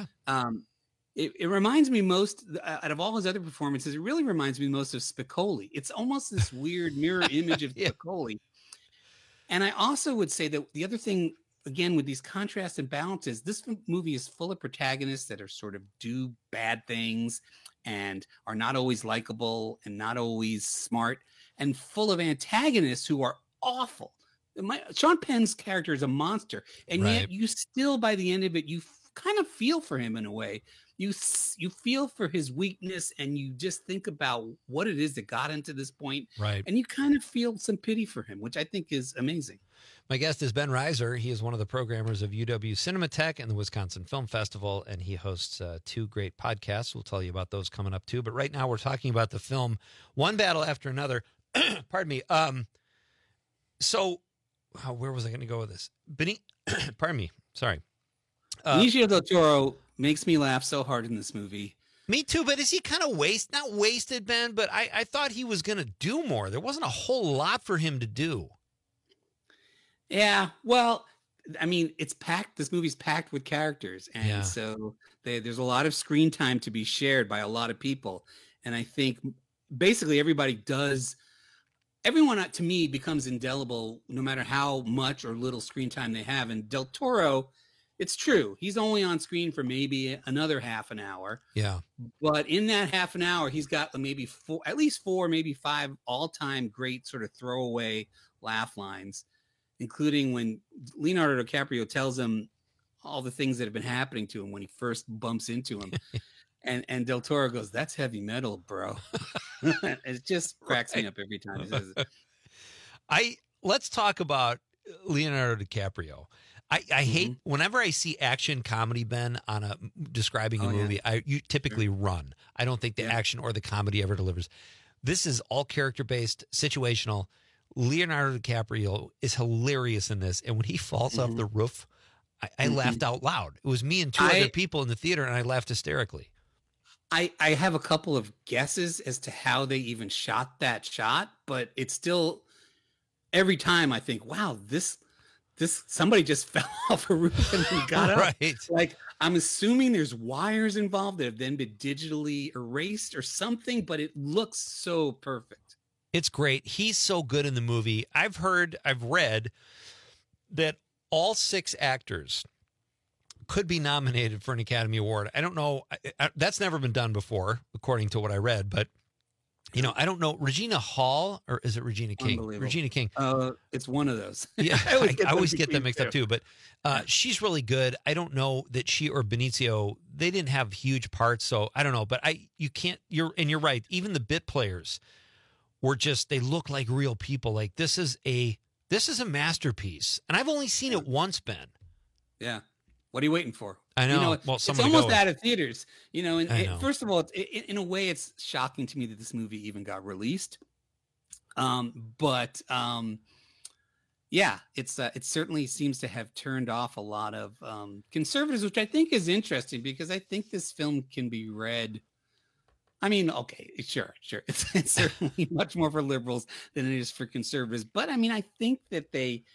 It reminds me most, out of all his other performances, it really reminds me most of Spicoli. It's almost this weird mirror image of Spicoli. And I also would say that the other thing, again, with these contrasts and balances, this movie is full of protagonists that are sort of do bad things and are not always likable and not always smart, and full of antagonists who are awful. Sean Penn's character is a monster, and yet you still, by the end of it, you kind of feel for him in a way. You feel for his weakness, and you just think about what it is that got him to this point. Right. And you kind of feel some pity for him, which I think is amazing. My guest is Ben Reiser. He is one of the programmers of UW Cinematheque and the Wisconsin Film Festival, and he hosts 2 great podcasts. We'll tell you about those coming up too. But right now we're talking about the film One Battle After Another. Pardon me. So where was I going to go with this? Pardon me. Sorry. Benicio del Toro makes me laugh so hard in this movie. Me too, but is he kind of not wasted, Ben? But I thought he was going to do more. There wasn't a whole lot for him to do. Yeah, well, I mean, it's packed. This movie's packed with characters, and so there's a lot of screen time to be shared by a lot of people. And I think basically everyone to me becomes indelible no matter how much or little screen time they have. And Del Toro it's true. He's only on screen for maybe another half an hour. Yeah. But in that half an hour, he's got maybe at least four, maybe five all-time great sort of throwaway laugh lines, including when Leonardo DiCaprio tells him all the things that have been happening to him when he first bumps into him. And Del Toro goes, "That's heavy metal, bro." It just cracks me up every time he says it. Let's talk about Leonardo DiCaprio. I hate whenever I see action comedy, Ben, on describing a movie. You typically run. I don't think the action or the comedy ever delivers. This is all character based, situational. Leonardo DiCaprio is hilarious in this, and when he falls off the roof, I laughed out loud. It was me and two other people in the theater, and I laughed hysterically. I have a couple of guesses as to how they even shot that shot, but it's still every time I think, wow, this somebody just fell off a roof and he got up. Right. Like, I'm assuming there's wires involved that have then been digitally erased or something, but it looks so perfect. It's great. He's so good in the movie. I've read that all 6 actors could be nominated for an Academy Award. I don't know. That's never been done before, according to what I read, but I don't know. Regina Hall, or is it Regina King? Regina King. It's one of those. Yeah, I always get them mixed up too. But she's really good. I don't know that she or Benicio, they didn't have huge parts, so I don't know. But you're right. Even the bit players were they look like real people. Like this is a masterpiece, and I've only seen it once, Ben. Yeah. What are you waiting for? I know. It's almost out of theaters. First of all, in a way, it's shocking to me that this movie even got released. It certainly seems to have turned off a lot of conservatives, which I think is interesting because I think this film can be read. I mean, okay, sure. It's certainly much more for liberals than it is for conservatives. But I mean, I think that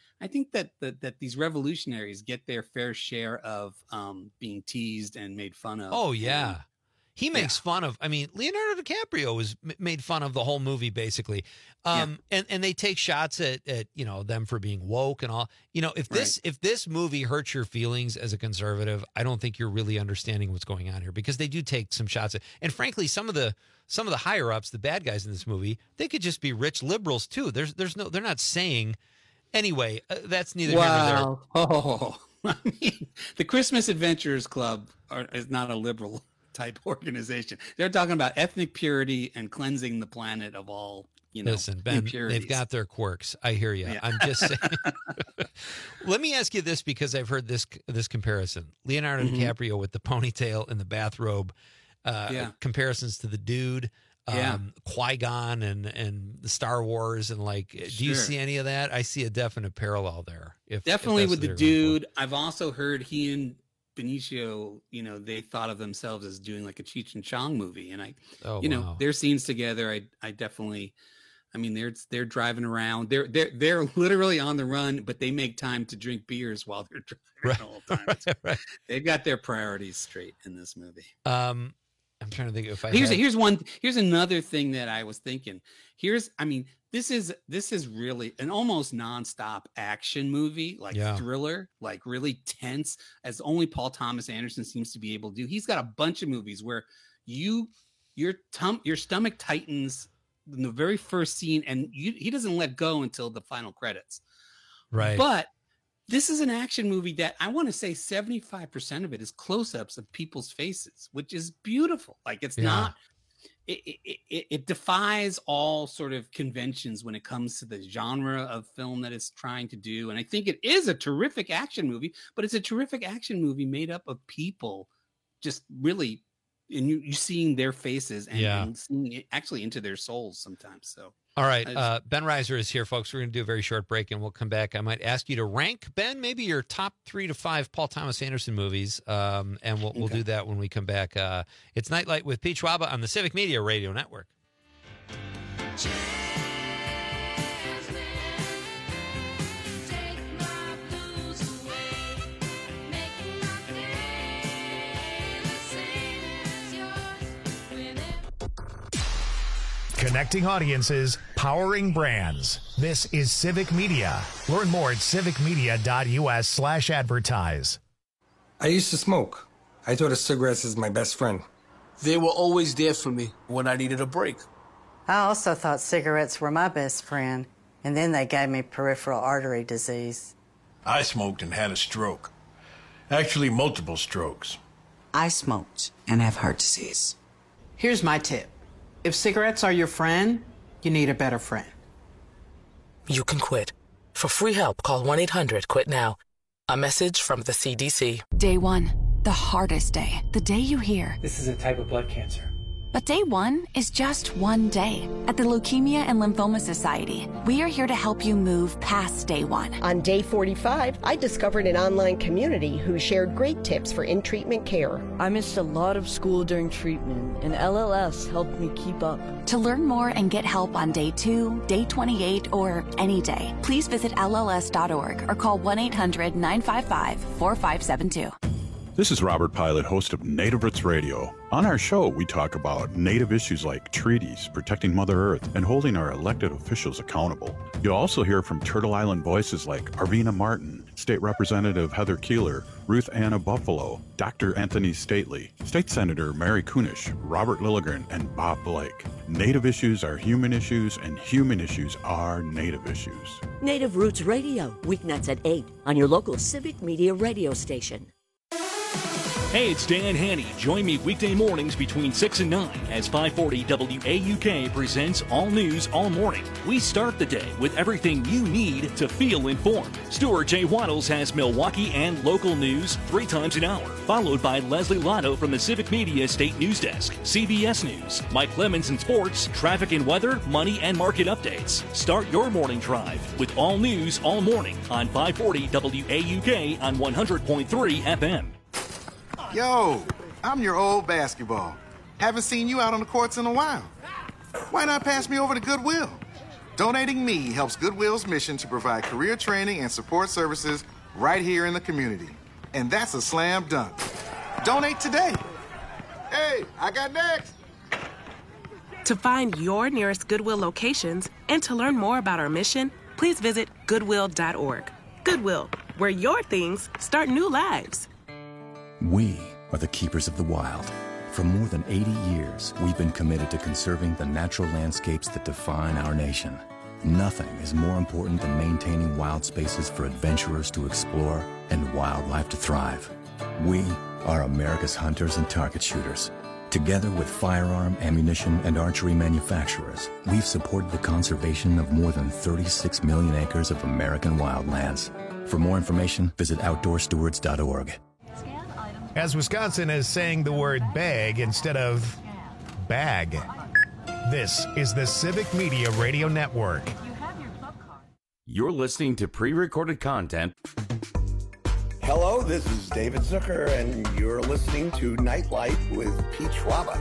that these revolutionaries get their fair share of being teased and made fun of. Oh yeah, he makes fun of. I mean, Leonardo DiCaprio was made fun of the whole movie basically, and they take shots at them for being woke and all. If this movie hurts your feelings as a conservative, I don't think you're really understanding what's going on here because they do take some shots at, and frankly, some of the higher ups, the bad guys in this movie, they could just be rich liberals too. They're not saying. Anyway, that's neither here nor there. I mean, the Christmas Adventurers Club is not a liberal type organization. They're talking about ethnic purity and cleansing the planet of all, Listen, Ben, impurities. They've got their quirks. I hear you. Yeah. I'm just saying. Let me ask you this because I've heard this comparison. Leonardo DiCaprio with the ponytail and the bathrobe, comparisons to the Dude. Qui-Gon and the Star Wars and do you see any of that? I see a definite parallel there. Definitely with the Dude. I've also heard he and Benicio, they thought of themselves as doing like a Cheech and Chong movie, and their scenes together. I definitely, I mean, they're driving around. They're literally on the run, but they make time to drink beers while they're driving the whole time. Right. They've got their priorities straight in this movie. I'm trying to think if here's another thing that I was thinking. This is really an almost nonstop action movie, thriller, like really tense, as only Paul Thomas Anderson seems to be able to do. He's got a bunch of movies where your stomach tightens in the very first scene, and he doesn't let go until the final credits. Right. But this is an action movie that I want to say 75% of it is close-ups of people's faces, which is beautiful. Like it's not, it defies all sort of conventions when it comes to the genre of film that it's trying to do. And I think it is a terrific action movie, but it's a terrific action movie made up of people just really, and you seeing their faces and seeing it actually into their souls sometimes. So. All right. Ben Reiser is here, folks. We're going to do a very short break and we'll come back. I might ask you to rank, Ben, maybe your top 3 to 5 Paul Thomas Anderson movies. And we'll do that when we come back. It's Nightlight with Pete Schwaba on the Civic Media Radio Network. Connecting audiences, powering brands. This is Civic Media. Learn more at civicmedia.us/advertise. I used to smoke. I thought of cigarettes as my best friend. They were always there for me when I needed a break. I also thought cigarettes were my best friend, and then they gave me peripheral artery disease. I smoked and had a stroke. Actually, multiple strokes. I smoked and have heart disease. Here's my tip. If cigarettes are your friend, you need a better friend. You can quit. For free help, call 1-800-QUIT-NOW. A message from the CDC. Day 1, the hardest day. The day you hear, "This is a type of blood cancer." But day 1 is just one day. At the Leukemia and Lymphoma Society, we are here to help you move past day 1. On day 45, I discovered an online community who shared great tips for in-treatment care. I missed a lot of school during treatment, and LLS helped me keep up. To learn more and get help on day 2, day 28, or any day, please visit LLS.org or call 1-800-955-4572. This is Robert Pilot, host of Native Roots Radio. On our show, we talk about Native issues like treaties, protecting Mother Earth, and holding our elected officials accountable. You'll also hear from Turtle Island voices like Arvina Martin, State Representative Heather Keeler, Ruth Anna Buffalo, Dr. Anthony Stately, State Senator Mary Kunish, Robert Lilligren, and Bob Blake. Native issues are human issues, and human issues are Native issues. Native Roots Radio, weeknights at 8 on your local Civic Media radio station. Hey, it's Dan Haney. Join me weekday mornings between 6 and 9 as 540 WAUK presents All News All Morning. We start the day with everything you need to feel informed. Stuart J. Waddles has Milwaukee and local news 3 times an hour, followed by Leslie Lotto from the Civic Media State News Desk, CBS News, Mike Clemens in sports, traffic and weather, money and market updates. Start your morning drive with All News All Morning on 540 WAUK on 100.3 FM. Yo, I'm your old basketball. Haven't seen you out on the courts in a while. Why not pass me over to Goodwill? Donating me helps Goodwill's mission to provide career training and support services right here in the community. And that's a slam dunk. Donate today. Hey, I got next. To find your nearest Goodwill locations and to learn more about our mission, please visit Goodwill.org. Goodwill, where your things start new lives. We are the keepers of the wild. For more than 80 years, we've been committed to conserving the natural landscapes that define our nation. Nothing is more important than maintaining wild spaces for adventurers to explore and wildlife to thrive. We are America's hunters and target shooters. Together with firearm, ammunition, and archery manufacturers, we've supported the conservation of more than 36 million acres of American wildlands. For more information, visit OutdoorStewards.org. As Wisconsin is saying the word bag instead of bag. This is the Civic Media Radio Network. You're listening to pre-recorded content. Hello, this is David Zucker, and you're listening to Nightlight with Pete Schwaba.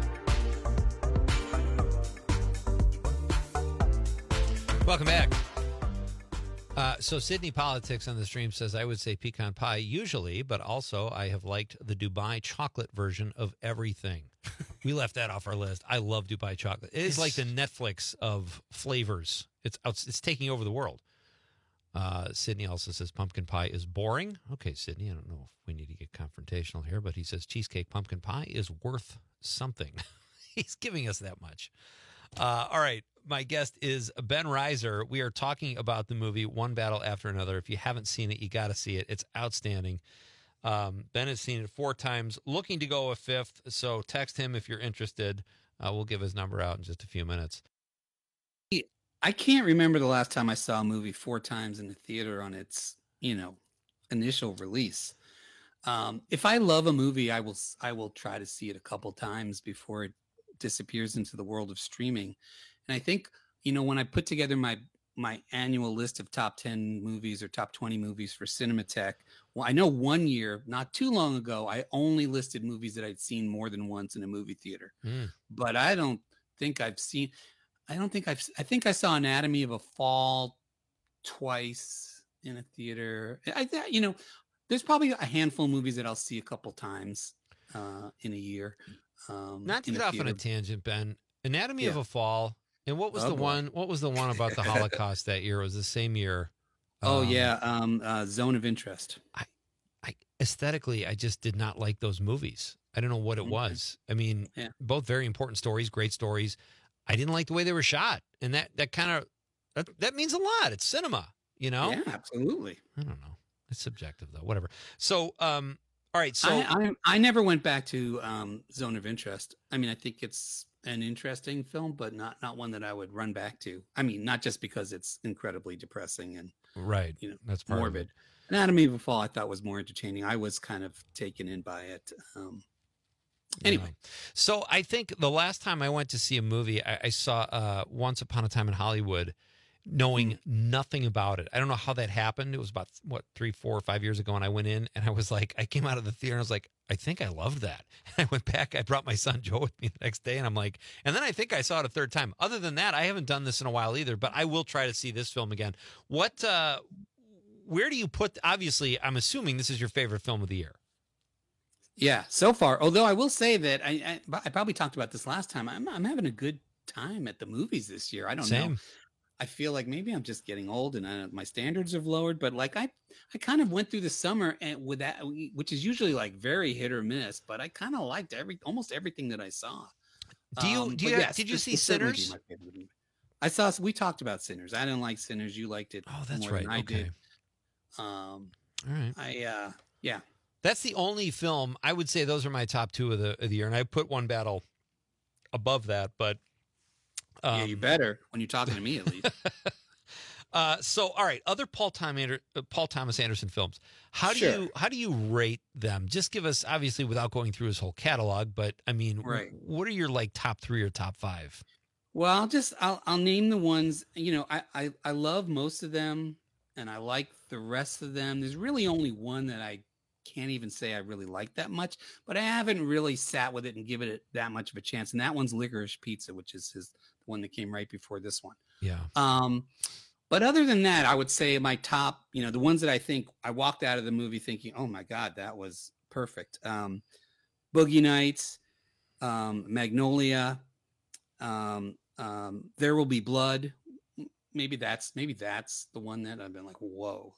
Welcome back. So Sydney Politics on the stream says, I would say pecan pie usually, but also I have liked the Dubai chocolate version of everything. We left that off our list. I love Dubai chocolate. It is like the Netflix of flavors. It's taking over the world. Sydney also says pumpkin pie is boring. Okay, Sydney, I don't know if we need to get confrontational here, but he says cheesecake pumpkin pie is worth something. He's giving us that much. All right. My guest is Ben Reiser. We are talking about the movie One Battle After Another. If you haven't seen it, you got to see it. It's outstanding. Ben has seen it 4 times, looking to go a 5th. So text him if you're interested. We'll give his number out in just a few minutes. I can't remember the last time I saw a movie 4 times in the theater on its, initial release. If I love a movie, I will try to see it a couple times before it disappears into the world of streaming. And I think, when I put together my annual list of top 10 movies or top 20 movies for Cinematheque, well, I know one year, not too long ago, I only listed movies that I'd seen more than once in a movie theater. But I think I saw Anatomy of a Fall twice in a theater. There's probably a handful of movies that I'll see a couple times in a year. Not to get off on a tangent, Ben. Anatomy of a Fall. And what was the one about the Holocaust that year? It was the same year. Zone of Interest. aesthetically, I just did not like those movies. I don't know what it was. I mean, both very important stories, great stories. I didn't like the way they were shot, and that kind of that means a lot. It's cinema, you know. Yeah, absolutely. I don't know. It's subjective though. Whatever. So, all right. So I never went back to Zone of Interest. I mean, I think it's an interesting film, but not one that I would run back to. I mean, not just because it's incredibly depressing and right, you know, that's part morbid. of it. Anatomy of a Fall, I thought was more entertaining. I was kind of taken in by it. Anyway, so I think the last time I went to see a movie, I saw Once Upon a Time in Hollywood, knowing nothing about it. I don't know how that happened. It was about 3, 4, or 5 years ago, and I went in, and I was like, I came out of the theater, and I was like, I think I loved that. And I went back. I brought my son Joe with me the next day, and I'm like, and then I think I saw it a third time. Other than that, I haven't done this in a while either, but I will try to see this film again. What? Where do you put? Obviously, I'm assuming this is your favorite film of the year. yeah, so far. Although I will say that I probably talked about this last time. I'm having a good time at the movies this year. I don't know. I feel like maybe I'm just getting old and my standards have lowered. But like I kind of went through the summer and with that, which is usually like very hit or miss. But I kind of liked almost everything that I saw. Did you see Sinners? We talked about Sinners. I didn't like Sinners. You liked it. Oh, that's more right. Than I Okay. did. All right. Yeah. That's the only film I would say those are my top two of the year, and I put One Battle above that. But yeah, you better when you're talking to me at least. So, all right, other Paul Thomas Anderson films. How do you rate them? Just give us, obviously, without going through his whole catalog, but I mean, what are your like top 3 or top 5? Well, I'll name the ones. You know, I love most of them, and I like the rest of them. There's really only one that I can't even say I really like that much, but I haven't really sat with it and given it that much of a chance. And that one's Licorice Pizza, which is the one that came right before this one. Yeah. But other than that, I would say my top, you know, the ones that I think I walked out of the movie thinking, oh my God, that was perfect. Boogie Nights, Magnolia, There Will Be Blood. Maybe that's the one that I've been like, whoa.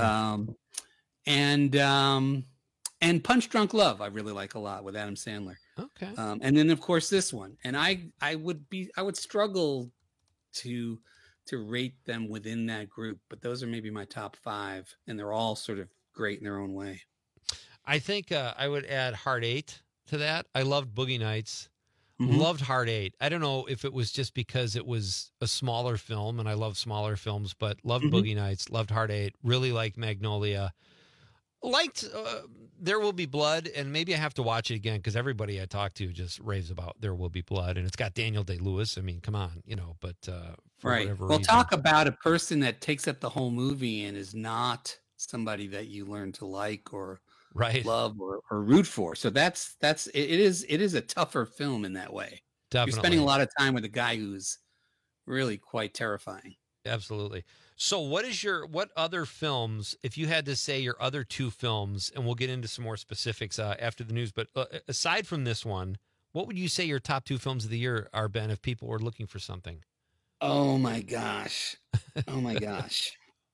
And Punch Drunk Love, I really like a lot with Adam Sandler. Okay. And then of course this one, and I would struggle to rate them within that group, but those are maybe my top 5, and they're all sort of great in their own way. I think I would add Heart 8 to that. I loved Boogie Nights. Mm-hmm. Loved Heart 8. I don't know if it was just because it was a smaller film, and I love smaller films, but loved Boogie Nights, loved Heart 8, really liked Magnolia. Liked There Will Be Blood, and maybe I have to watch it again because everybody I talk to just raves about There Will Be Blood, and it's got Daniel Day-Lewis. I mean, come on, you know, but for whatever reason. Talk about a person that takes up the whole movie and is not somebody that you learn to like or love or root for. So it is a tougher film in that way. Definitely. You're spending a lot of time with a guy who's really quite terrifying. Absolutely. So what other films, if you had to say your other 2 films, and we'll get into some more specifics after the news, but aside from this one, what would you say your top 2 films of the year are, Ben, if people were looking for something? Oh my gosh. Oh my gosh.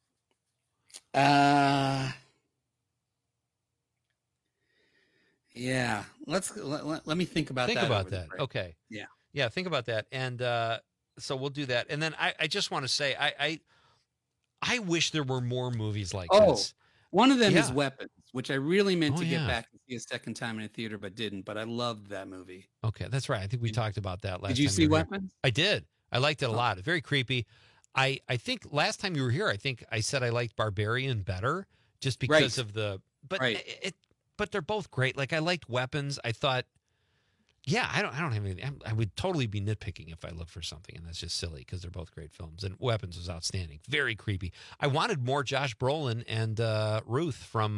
Yeah. Let me think about that. Think about that. Okay. Yeah. Yeah. Think about that. And so we'll do that. And then I just want to say, I wish there were more movies like this. One of them is Weapons, which I really meant to get back and see a second time in a theater, but didn't. But I loved that movie. Okay. That's right. I think we talked about that last time. Did you see Weapons? I did. I liked it a lot. Very creepy. I think last time you were here, I think I said I liked Barbarian better just because of the, but they're both great. Like I liked Weapons. I thought, I don't have anything. I would totally be nitpicking if I looked for something, and that's just silly because they're both great films. And Weapons was outstanding. Very creepy. I wanted more Josh Brolin and Ruth from,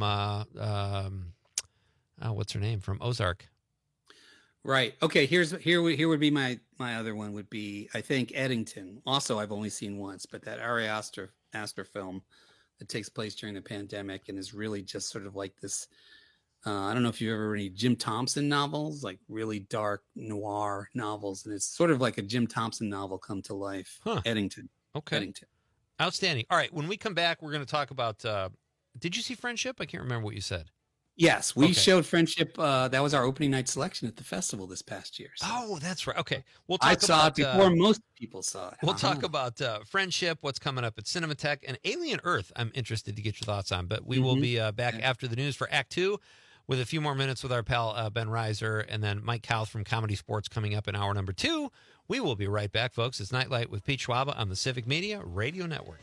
what's her name? From Ozark. Right. Okay. Here would be my other one would be, I think, Eddington. Also, I've only seen once, but that Ari Aster film that takes place during the pandemic and is really just sort of like this. I don't know if you've ever read any Jim Thompson novels, like really dark noir novels, and it's sort of like a Jim Thompson novel come to life. Eddington. Okay. Eddington. Outstanding. All right. When we come back, we're going to talk about. Did you see Friendship? I can't remember what you said. Yes, we showed Friendship. That was our opening night selection at the festival this past year. So. Oh, that's right. Okay. We'll talk I saw it before most people saw it. We'll talk about Friendship, what's coming up at Cinematheque, and Alien Earth. I'm interested to get your thoughts on, but we will be back after the news for Act 2 with a few more minutes with our pal Ben Reiser, and then Mike Kauth from Comedy Sports coming up in hour number 2. We will be right back, folks. It's Nightlight with Pete Schwaba on the Civic Media Radio Network.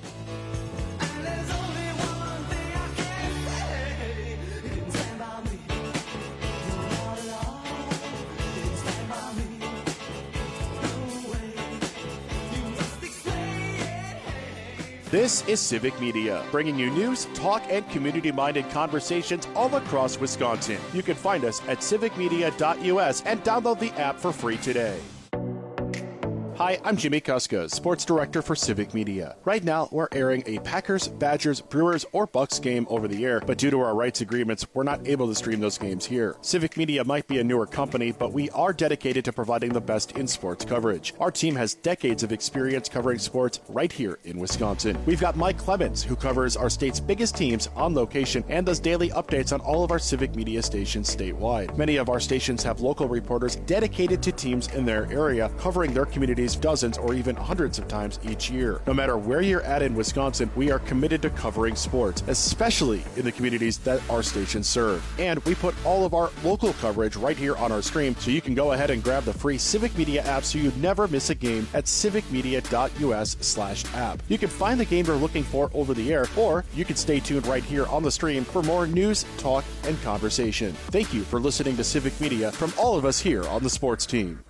This is Civic Media, bringing you news, talk, and community-minded conversations all across Wisconsin. You can find us at civicmedia.us and download the app for free today. Hi, I'm Jimmy Kuska, Sports Director for Civic Media. Right now, we're airing a Packers, Badgers, Brewers, or Bucks game over the air, but due to our rights agreements, we're not able to stream those games here. Civic Media might be a newer company, but we are dedicated to providing the best in sports coverage. Our team has decades of experience covering sports right here in Wisconsin. We've got Mike Clemens, who covers our state's biggest teams on location and does daily updates on all of our Civic Media stations statewide. Many of our stations have local reporters dedicated to teams in their area, covering their communities dozens or even hundreds of times each year. No matter where you're at in Wisconsin, we are committed to covering sports, especially in the communities that our stations serve. And we put all of our local coverage right here on our stream, so you can go ahead and grab the free Civic Media app so you never miss a game at civicmedia.us/app. You can find the game you're looking for over the air, or you can stay tuned right here on the stream for more news, talk, and conversation. Thank you for listening to Civic Media from all of us here on the sports team.